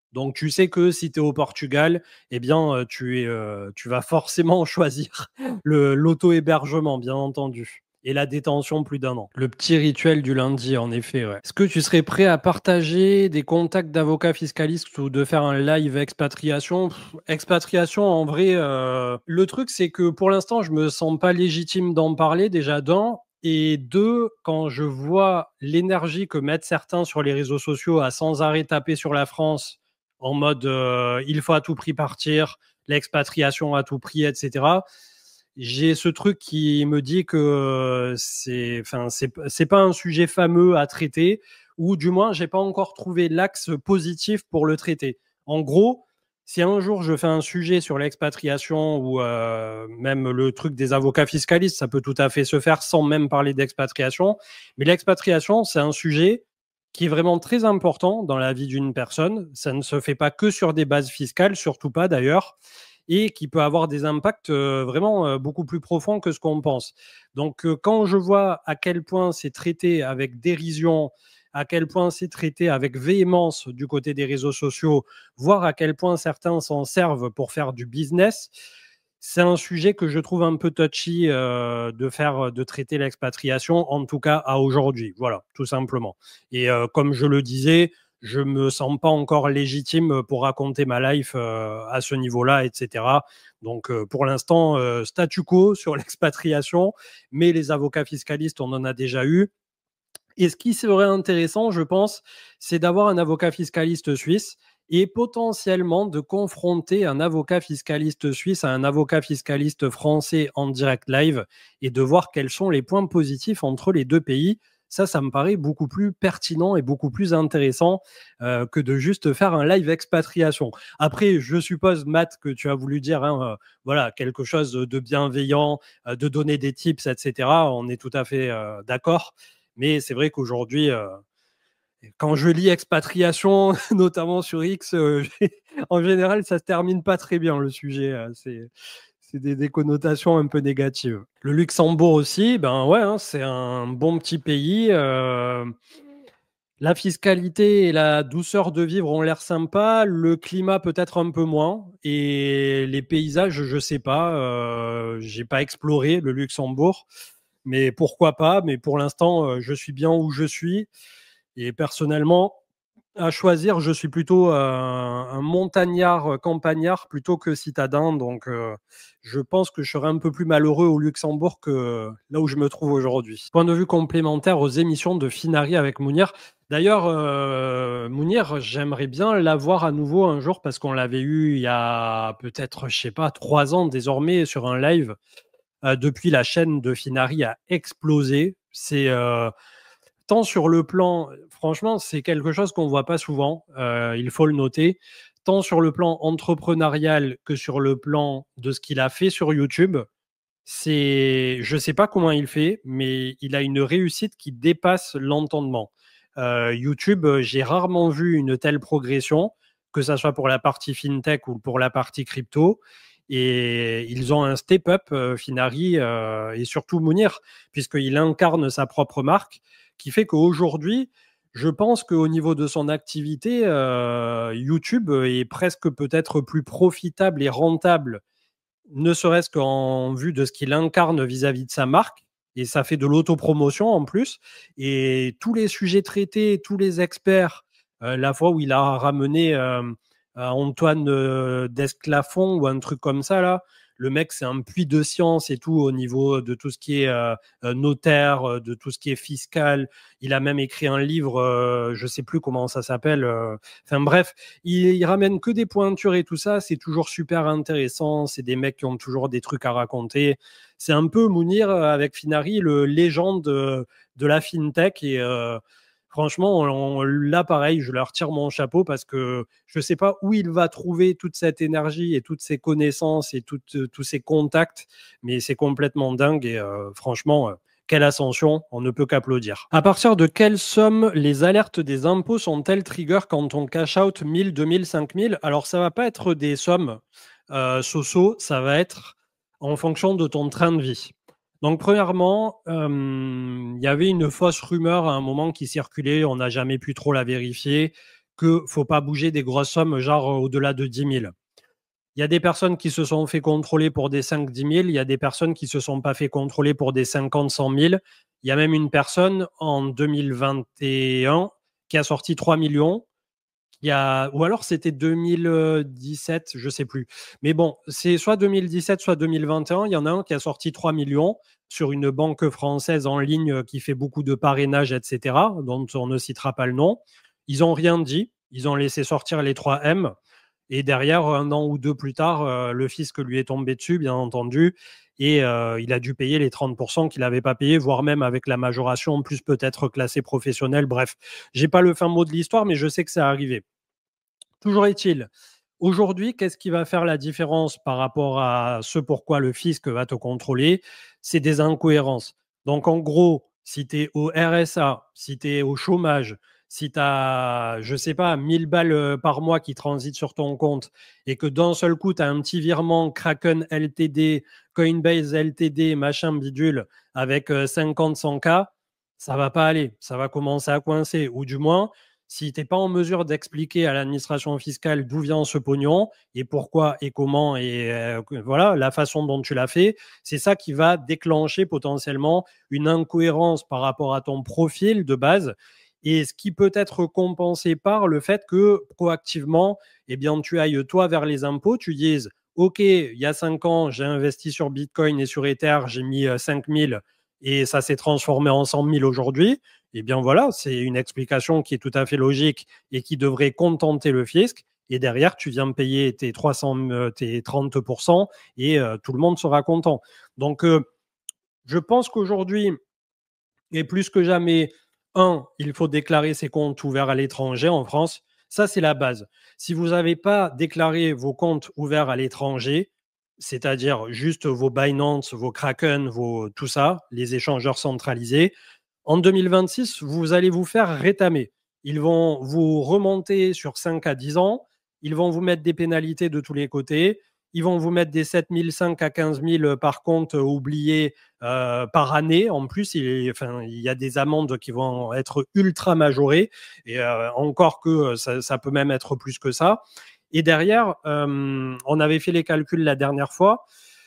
Donc, tu sais que si tu es au Portugal, eh bien, heu, tu es, heu, tu vas forcément choisir le l'auto-hébergement, bien entendu et la détention plus d'un an. Le petit rituel du lundi, en effet, ouais. Est-ce que tu serais prêt à partager des contacts d'avocats fiscalistes ou de faire un live expatriation? Pff, expatriation, en vrai, heu, le truc, c'est que pour l'instant, je me sens pas légitime d'en parler, déjà d'un et deux, quand je vois l'énergie que mettent certains sur les réseaux sociaux à sans arrêt taper sur la France en mode euh, il faut à tout prix partir, l'expatriation à tout prix, et cetera. J'ai ce truc qui me dit que c'est, enfin, c'est, c'est pas un sujet fameux à traiter, ou du moins, j'ai pas encore trouvé l'axe positif pour le traiter. En gros, si un jour je fais un sujet sur l'expatriation ou euh, même le truc des avocats fiscalistes, ça peut tout à fait se faire sans même parler d'expatriation. Mais l'expatriation, c'est un sujet qui est vraiment très important dans la vie d'une personne. Ça ne se fait pas que sur des bases fiscales, surtout pas d'ailleurs, et qui peut avoir des impacts euh, vraiment euh, beaucoup plus profonds que ce qu'on pense. Donc, euh, quand je vois à quel point c'est traité avec dérision, à quel point c'est traité avec véhémence du côté des réseaux sociaux, voire à quel point certains s'en servent pour faire du business, c'est un sujet que je trouve un peu touchy euh, de faire, de traiter l'expatriation, en tout cas à aujourd'hui. Voilà, tout simplement. Et euh, comme je le disais, je me sens pas encore légitime pour raconter ma life euh, à ce niveau-là, et cetera. Donc, euh, pour l'instant, euh, statu quo sur l'expatriation, mais les avocats fiscalistes, on en a déjà eu. Et ce qui serait intéressant, je pense, c'est d'avoir un avocat fiscaliste suisse et potentiellement de confronter un avocat fiscaliste suisse à un avocat fiscaliste français en direct live et de voir quels sont les points positifs entre les deux pays. Ça, ça me paraît beaucoup plus pertinent et beaucoup plus intéressant euh, que de juste faire un live expatriation. Après, je suppose, Matt, que tu as voulu dire hein, euh, voilà, quelque chose de bienveillant, euh, de donner des tips, et cetera. On est tout à fait euh, d'accord. Mais c'est vrai qu'aujourd'hui, euh, quand je lis expatriation, notamment sur X, euh, en général, ça se termine pas très bien le sujet. euh, c'est c'est des, des connotations un peu négatives. Le Luxembourg aussi, ben ouais, hein, c'est un bon petit pays. euh, la fiscalité et la douceur de vivre ont l'air sympa, le climat peut-être un peu moins, et les paysages, je sais pas, euh, j'ai pas exploré le Luxembourg, mais pourquoi pas. Mais pour l'instant, euh, je suis bien où je suis, et personnellement, à choisir, je suis plutôt euh, un montagnard euh, campagnard plutôt que citadin. Donc, euh, je pense que je serais un peu plus malheureux au Luxembourg que là où je me trouve aujourd'hui. Point de vue complémentaire aux émissions de Finari avec Mounir. D'ailleurs, euh, Mounir, j'aimerais bien l'avoir à nouveau un jour parce qu'on l'avait eu il y a peut-être, je sais pas, trois ans désormais sur un live. Euh, depuis, la chaîne de Finari a explosé. C'est euh, tant sur le plan, franchement, c'est quelque chose qu'on ne voit pas souvent, euh, il faut le noter, tant sur le plan entrepreneurial que sur le plan de ce qu'il a fait sur YouTube. C'est, je ne sais pas comment il fait, mais il a une réussite qui dépasse l'entendement. Euh, YouTube, j'ai rarement vu une telle progression, que ce soit pour la partie fintech ou pour la partie crypto. Et ils ont un step-up, euh, Finari euh, et surtout Mounir, puisqu'il incarne sa propre marque, qui fait qu'aujourd'hui, je pense qu'au niveau de son activité, euh, YouTube est presque peut-être plus profitable et rentable, ne serait-ce qu'en vue de ce qu'il incarne vis-à-vis de sa marque. Et ça fait de l'autopromotion en plus. Et tous les sujets traités, tous les experts, euh, la fois où il a ramené euh, Antoine euh, Desclafond ou un truc comme ça, là, le mec, c'est un puits de science et tout au niveau de tout ce qui est euh, notaire, euh, de tout ce qui est fiscal. Il a même écrit un livre, euh, je sais plus comment ça s'appelle. euh, Enfin bref, il, il ramène que des pointures et tout ça. C'est toujours super intéressant. C'est des mecs qui ont toujours des trucs à raconter. C'est un peu Mounir avec Finari, le légende de, de la fintech. Et euh, franchement, on, on, là, pareil, je leur tire mon chapeau parce que je ne sais pas où il va trouver toute cette énergie et toutes ces connaissances et toutes, tous ces contacts, mais c'est complètement dingue. Et euh, franchement, euh, quelle ascension, on ne peut qu'applaudir. À partir de quelle somme les alertes des impôts sont-elles trigger quand on cash out mille, deux mille, cinq mille? Alors, ça ne va pas être des sommes, euh, Soso, ça va être en fonction de ton train de vie. Donc, premièrement, euh, il y avait une fausse rumeur à un moment qui circulait, on n'a jamais pu trop la vérifier, qu'il ne faut pas bouger des grosses sommes, genre au-delà de dix mille. Il y a des personnes qui se sont fait contrôler pour des cinq dix mille. Il y a des personnes qui ne se sont pas fait contrôler pour des cinquante cent mille. Il y a même une personne en deux mille vingt et un qui a sorti trois millions. Il y a, ou alors c'était deux mille dix-sept, je ne sais plus. Mais bon, c'est soit deux mille dix-sept, soit deux mille vingt et un. Il y en a un qui a sorti trois millions sur une banque française en ligne qui fait beaucoup de parrainage, et cetera, dont on ne citera pas le nom. Ils n'ont rien dit. Ils ont laissé sortir les trois M. Et derrière, un an ou deux plus tard, euh, le fisc lui est tombé dessus, bien entendu, et euh, il a dû payer les trente pour cent qu'il n'avait pas payé, voire même avec la majoration, plus peut-être classé professionnel. Bref, je n'ai pas le fin mot de l'histoire, mais je sais que c'est arrivé. Toujours est-il, aujourd'hui, qu'est-ce qui va faire la différence par rapport à ce pourquoi le fisc va te contrôler? C'est des incohérences. Donc, en gros, si tu es au R S A, si tu es au chômage, si tu as, je ne sais pas, mille balles par mois qui transitent sur ton compte et que d'un seul coup, tu as un petit virement Kraken L T D, Coinbase L T D, machin bidule, avec cinquante, cent K, ça ne va pas aller. Ça va commencer à coincer. Ou du moins, si tu n'es pas en mesure d'expliquer à l'administration fiscale d'où vient ce pognon et pourquoi et comment et euh, voilà la façon dont tu l'as fait, c'est ça qui va déclencher potentiellement une incohérence par rapport à ton profil de base et ce qui peut être compensé par le fait que proactivement, eh bien, tu ailles toi vers les impôts, tu dises OK, il y a cinq ans, j'ai investi sur Bitcoin et sur Ether, j'ai mis cinq mille et ça s'est transformé en cent mille aujourd'hui. Eh bien voilà, c'est une explication qui est tout à fait logique et qui devrait contenter le fisc. Et derrière, tu viens me payer tes trois cents, tes trente pour cent et euh, tout le monde sera content. Donc, euh, je pense qu'aujourd'hui, et plus que jamais, un, il faut déclarer ses comptes ouverts à l'étranger en France. Ça, c'est la base. Si vous n'avez pas déclaré vos comptes ouverts à l'étranger, c'est-à-dire juste vos Binance, vos Kraken, vos, tout ça, les échangeurs centralisés, en deux mille vingt-six, vous allez vous faire rétamer. Ils vont vous remonter sur cinq à dix ans. Ils vont vous mettre des pénalités de tous les côtés. Ils vont vous mettre des sept mille cinq à quinze mille par compte oublié euh, par année. En plus, il, est, enfin, il y a des amendes qui vont être ultra majorées. Et euh, encore que ça, ça peut même être plus que ça. Et derrière, euh, on avait fait les calculs la dernière fois.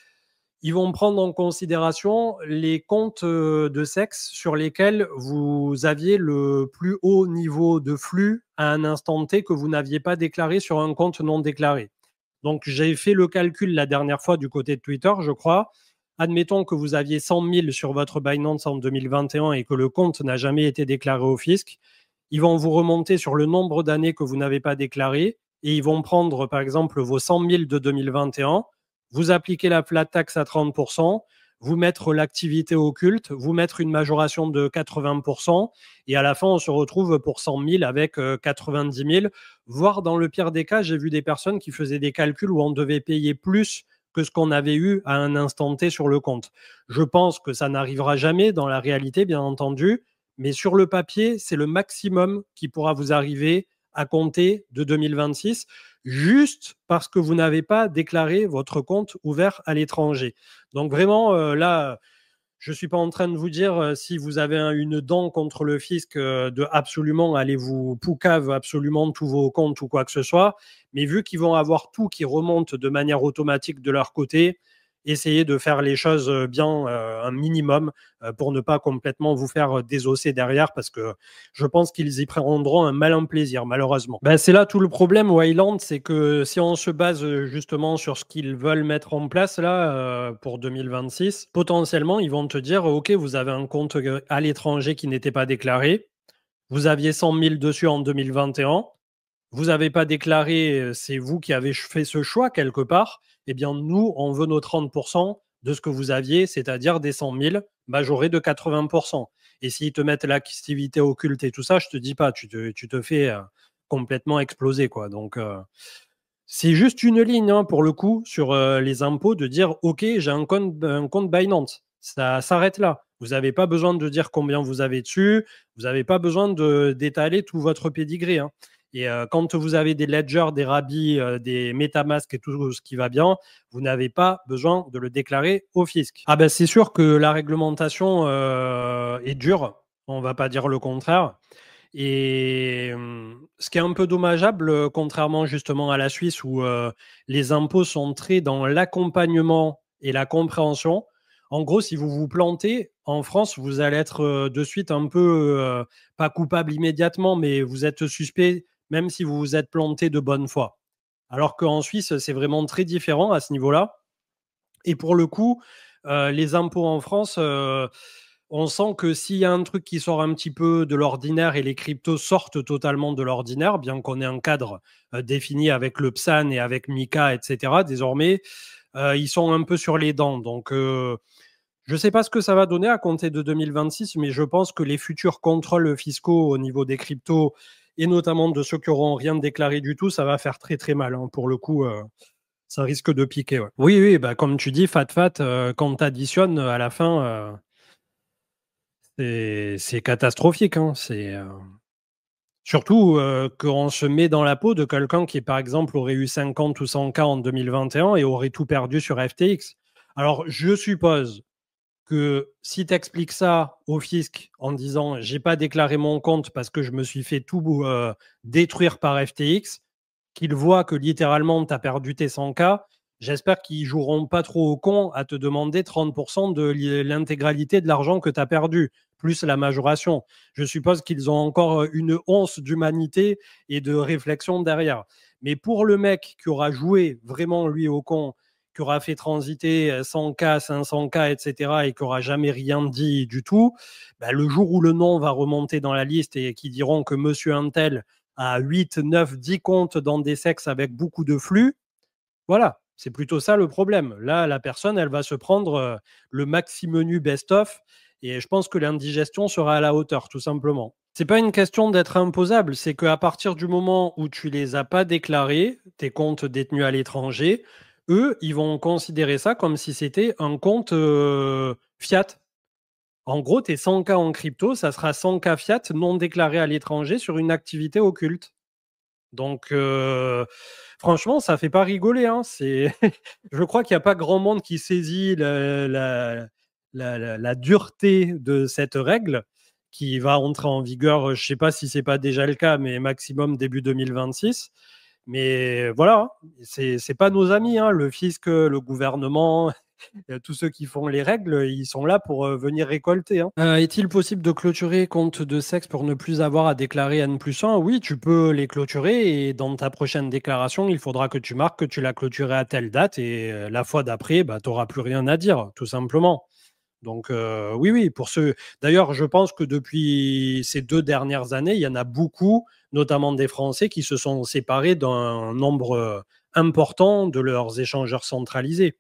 Ils vont prendre en considération les comptes de sexe sur lesquels vous aviez le plus haut niveau de flux à un instant T que vous n'aviez pas déclaré sur un compte non déclaré. Donc, j'ai fait le calcul la dernière fois du côté de Twitter, je crois. Admettons que vous aviez cent mille sur votre Binance en deux mille vingt et un et que le compte n'a jamais été déclaré au fisc. Ils vont vous remonter sur le nombre d'années que vous n'avez pas déclaré et ils vont prendre, par exemple, vos cent mille de deux mille vingt et un, vous appliquer la flat tax à trente pour cent, vous mettre l'activité occulte, vous mettre une majoration de quatre-vingts pour cent, et à la fin, on se retrouve pour cent mille avec quatre-vingt-dix mille, voire dans le pire des cas, j'ai vu des personnes qui faisaient des calculs où on devait payer plus que ce qu'on avait eu à un instant T sur le compte. Je pense que ça n'arrivera jamais dans la réalité, bien entendu, mais sur le papier, c'est le maximum qui pourra vous arriver à compter de deux mille vingt-six, juste parce que vous n'avez pas déclaré votre compte ouvert à l'étranger. Donc vraiment, euh, là, je ne suis pas en train de vous dire euh, si vous avez un, une dent contre le fisc euh, de absolument aller vous poucave absolument tous vos comptes ou quoi que ce soit, mais vu qu'ils vont avoir tout qui remonte de manière automatique de leur côté, essayez de faire les choses bien, euh, un minimum, euh, pour ne pas complètement vous faire désosser derrière, parce que je pense qu'ils y prendront un malin plaisir, malheureusement. Ben, c'est là tout le problème, Wayland, c'est que si on se base justement sur ce qu'ils veulent mettre en place là euh, pour deux mille vingt-six, potentiellement, ils vont te dire, OK, vous avez un compte à l'étranger qui n'était pas déclaré, vous aviez cent mille dessus en deux mille vingt et un, vous n'avez pas déclaré, c'est vous qui avez fait ce choix quelque part, eh bien nous, on veut nos trente pour cent de ce que vous aviez, c'est-à-dire des cent mille majorés de quatre-vingts pour cent. Et s'ils te mettent l'activité occulte et tout ça, je te dis pas, tu te, tu te fais euh, complètement exploser, quoi. Donc, euh, c'est juste une ligne, hein, pour le coup, sur euh, les impôts, de dire, OK, j'ai un compte, un compte Binance. Ça s'arrête là. Vous n'avez pas besoin de dire combien vous avez dessus. Vous n'avez pas besoin de, d'étaler tout votre pédigré, hein. Et euh, quand vous avez des ledgers, des Rabbi, euh, des MetaMask et tout ce qui va bien, vous n'avez pas besoin de le déclarer au fisc. Ah ben c'est sûr que la réglementation euh, est dure, on ne va pas dire le contraire. Et mmh, ce qui est un peu dommageable, heu, contrairement justement à la Suisse où, heu, les impôts sont très dans l'accompagnement et la compréhension. En gros, si vous vous plantez, en France, vous allez être, heu, de suite un peu, heu, pas coupable immédiatement, mais vous êtes suspect même si vous vous êtes planté de bonne foi. Alors qu'en Suisse, c'est vraiment très différent à ce niveau-là. Et pour le coup, heu, les impôts en France, heu, on sent que s'il y a un truc qui sort un petit peu de l'ordinaire et les cryptos sortent totalement de l'ordinaire, bien qu'on ait un cadre, heu, défini avec le P S A N et avec MiCA et cetera désormais, heu, ils sont un peu sur les dents. Donc, heu, je ne sais pas ce que ça va donner à compter de deux mille vingt-six, mais je pense que les futurs contrôles fiscaux au niveau des cryptos et notamment de ceux qui auront rien déclaré du tout, ça va faire très, très mal, hein. Pour le coup, heu, ça risque de piquer, ouais. Oui, oui, bah, comme tu dis, fat fat, heu, quand tu additionnes, à la fin, heu, c'est c'est catastrophique, hein. C'est, heu, surtout, heu, qu'on se met dans la peau de quelqu'un qui, par exemple, aurait eu cinquante ou cent K en deux mille vingt et un et aurait tout perdu sur F T X. Alors, je suppose que si tu expliques ça au fisc en disant: «J'ai pas déclaré mon compte parce que je me suis fait tout bou heu, détruire par F T X», qu'ils voient que littéralement tu as perdu tes cent K, j'espère qu'ils joueront pas trop au con à te demander trente de l'i l'intégralité de l'argent que tu as perdu, plus la majoration. Je suppose qu'ils ont encore, une once d'humanité et de réflexion derrière. Mais pour le mec qui aura joué vraiment lui au con, qui aura fait transiter, cent K, cinq cents K et cetera et qui aura jamais rien dit du tout, bah, le jour où le nom va remonter dans la liste et qui diront que monsieur untel à huit, neuf, dix comptes dans des sexes avec beaucoup de flux, voilà, c'est plutôt ça le problème. Là, la personne, elle va se prendre euh, le maxi menu best-of et je pense que l'indigestion sera à la hauteur, tout simplement. C'est pas une question d'être imposable, c'est qu'à partir du moment où tu les as pas déclarés, tes comptes détenus à l'étranger, eux, ils vont considérer ça comme si c'était un compte euh, fiat. En gros, tes cent K en crypto, ça sera cent K fiat non déclarés à l'étranger sur une activité occulte. Donc, heu, franchement, ça fait pas rigoler, hein. C'est je crois qu'il y a pas grand monde qui saisit le la la la la dureté de cette règle qui va entrer en vigueur, je sais pas si c'est pas déjà le cas, mais maximum début deux mille vingt-six. Mais voilà, hein, c'est c'est pas nos amis, hein, le fisc, le gouvernement, Heu, tous ceux qui font les règles, ils sont là pour, heu, venir récolter, hein. Heu, est-il possible de clôturer compte de sexe pour ne plus avoir à déclarer N plus un? Oui, tu peux les clôturer et dans ta prochaine déclaration, il faudra que tu marques que tu l'as clôturé à telle date et heu, la fois d'après, bah, tu auras plus rien à dire, tout simplement. Donc heu, oui, oui, pour ceux d'ailleurs, je pense que depuis ces deux dernières années, il y en a beaucoup, notamment des Français, qui se sont séparés d'un nombre, heu, important de leurs échangeurs centralisés.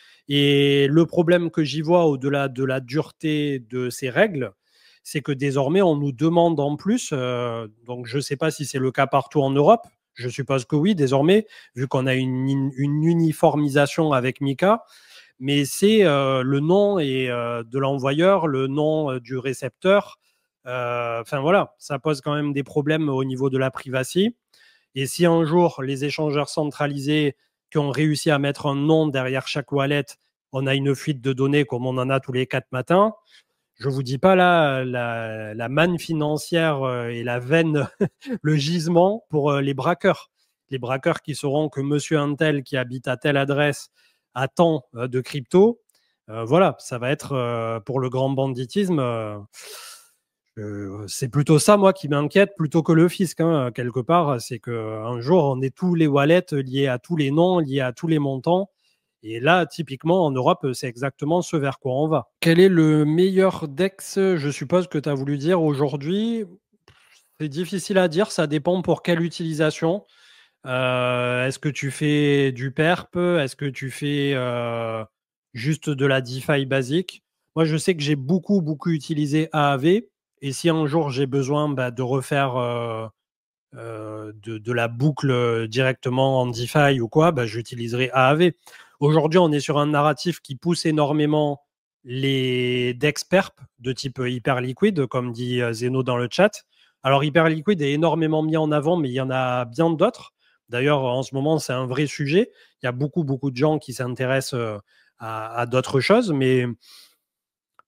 Et le problème que j'y vois, au-delà de la dureté de ces règles, c'est que désormais, on nous demande en plus, euh, donc je ne sais pas si c'est le cas partout en Europe, je suppose que oui, désormais, vu qu'on a une, une uniformisation avec MiCA, mais c'est euh, le nom et, euh, de l'envoyeur, le nom euh, du récepteur. Euh, Enfin voilà, ça pose quand même des problèmes au niveau de la privacy. Et si un jour, les échangeurs centralisés qui ont réussi à mettre un nom derrière chaque wallet, on a une fuite de données comme on en a tous les quatre matins, je ne vous dis pas là la, la manne financière euh, et la veine, le gisement pour euh, les braqueurs. Les braqueurs qui sauront que monsieur Untel qui habite à telle adresse a tant euh, de crypto, euh, voilà, ça va être euh, pour le grand banditisme. Euh, euh, c'est plutôt ça, moi, qui m'inquiète plutôt que le fisc, hein, quelque part. C'est qu'un jour, on est tous les wallets liés à tous les noms, liés à tous les montants. Et là, typiquement, en Europe, c'est exactement ce vers quoi on va. Quel est le meilleur D E X? Je suppose que tu as voulu dire aujourd'hui. C'est difficile à dire, ça dépend pour quelle utilisation. Euh, est-ce que tu fais du perp? Est-ce que tu fais euh, juste de la DeFi basique? Moi, je sais que j'ai beaucoup, beaucoup utilisé A A V. Et si un jour j'ai besoin bah, de refaire euh, euh, de, de la boucle directement en DeFi ou quoi, bah, j'utiliserai A A V. Aujourd'hui, on est sur un narratif qui pousse énormément les D E X perp de type Hyperliquid, comme dit euh, Zeno dans le chat. Alors, Hyperliquid est énormément mis en avant, mais il y en a bien d'autres. D'ailleurs, en ce moment, c'est un vrai sujet. Il y a beaucoup, beaucoup de gens qui s'intéressent euh, à, à d'autres choses, mais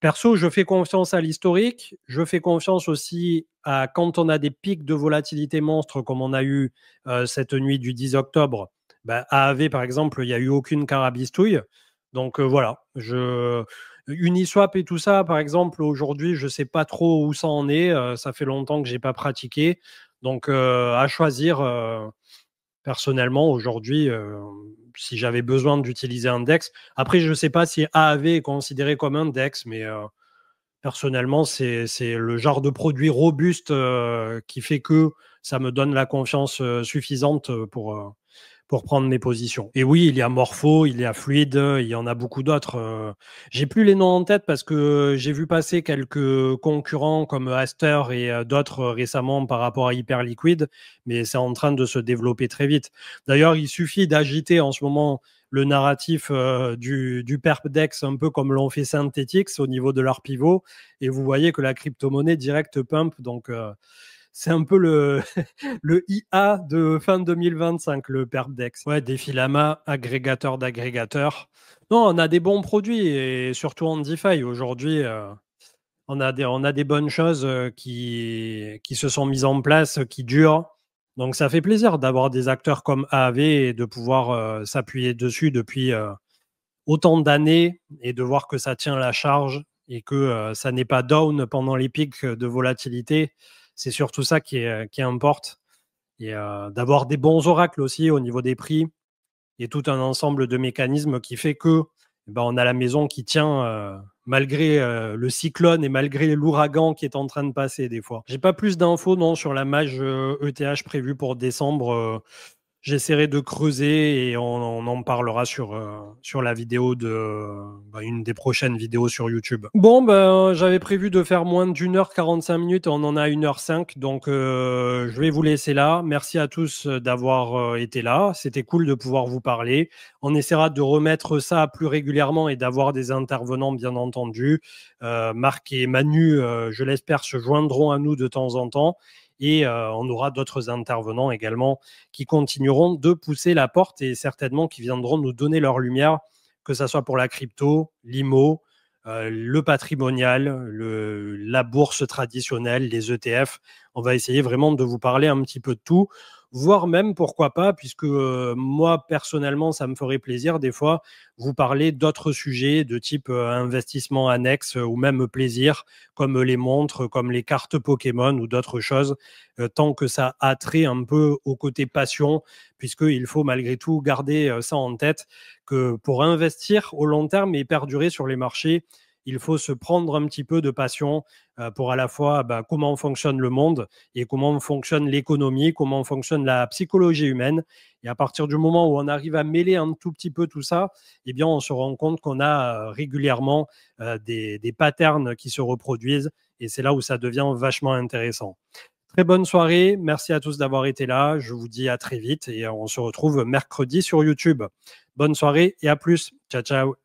Perso, je fais confiance à l'historique. Je fais confiance aussi à quand on a des pics de volatilité monstres comme on a eu euh, cette nuit du dix octobre. Bah, A A V, par exemple, il n'y a eu aucune carabistouille. Donc euh, voilà, je... Uniswap et tout ça, par exemple, aujourd'hui, je ne sais pas trop où ça en est. Euh, ça fait longtemps que je n'ai pas pratiqué. Donc euh, à choisir, euh, personnellement, aujourd'hui, euh, si j'avais besoin d'utiliser un DEX. Après, je ne sais pas si A A V est considéré comme un DEX, mais... euh, personnellement, c'est c'est le genre de produit robuste euh, qui fait que ça me donne la confiance euh, suffisante pour, euh, pour prendre mes positions. Et oui, il y a Morpho, il y a Fluid, il y en a beaucoup d'autres. euh. J'ai plus les noms en tête parce que j'ai vu passer quelques concurrents comme Aster et euh, d'autres euh, récemment par rapport à Hyperliquid, mais c'est en train de se développer très vite. D'ailleurs, il suffit d'agiter en ce moment le narratif euh, du, du perpdex un peu comme l'ont fait Synthetix au niveau de leur pivot et vous voyez que la crypto-monnaie direct pump, donc euh, c'est un peu le, le I A de fin deux mille vingt-cinq, le perpdex. Ouais, Défilama, agrégateur d'agrégateurs. Non, on a des bons produits et surtout en DeFi aujourd'hui. euh, on a des, on a des bonnes choses euh, qui, qui se sont mises en place, qui durent. Donc ça fait plaisir d'avoir des acteurs comme A A V et de pouvoir euh, s'appuyer dessus depuis euh, autant d'années et de voir que ça tient la charge et que euh, ça n'est pas down pendant les pics de volatilité. C'est surtout ça qui, est, qui importe. Et euh, d'avoir des bons oracles aussi au niveau des prix et tout un ensemble de mécanismes qui fait que eh ben, on a la maison qui tient euh, malgré euh, le cyclone et malgré l'ouragan qui est en train de passer des fois. J'ai pas plus d'infos non sur la mage euh, E T H prévue pour décembre. Euh, J'essaierai de creuser et on, on en parlera sur, euh, sur la vidéo de bah, une des prochaines vidéos sur YouTube. Bon, ben, j'avais prévu de faire moins d'une heure quarante-cinq minutes, on en a une heure cinq, donc euh, je vais vous laisser là. Merci à tous d'avoir euh, été là, c'était cool de pouvoir vous parler. On essaiera de remettre ça plus régulièrement et d'avoir des intervenants, bien entendu. Euh, Marc et Manu, euh, je l'espère, se joindront à nous de temps en temps. Et euh, on aura d'autres intervenants également qui continueront de pousser la porte et certainement qui viendront nous donner leur lumière, que ce soit pour la crypto, l'I M O, euh, le patrimonial, le, la bourse traditionnelle, les E T F. On va essayer vraiment de vous parler un petit peu de tout, voire même, pourquoi pas, puisque euh, moi, personnellement, ça me ferait plaisir des fois, vous parler d'autres sujets de type euh, investissement annexe euh, ou même plaisir, comme les montres, comme les cartes Pokémon ou d'autres choses, euh, tant que ça a trait un peu au côté passion, puisqu'il faut malgré tout garder euh, ça en tête, que pour investir au long terme et perdurer sur les marchés, il faut se prendre un petit peu de passion euh, pour à la fois bah, comment fonctionne le monde et comment fonctionne l'économie, comment fonctionne la psychologie humaine. Et à partir du moment où on arrive à mêler un tout petit peu tout ça, eh bien, on se rend compte qu'on a euh, régulièrement euh, des, des patterns qui se reproduisent et c'est là où ça devient vachement intéressant. Très bonne soirée, merci à tous d'avoir été là, je vous dis à très vite et on se retrouve mercredi sur YouTube. Bonne soirée et à plus, ciao ciao.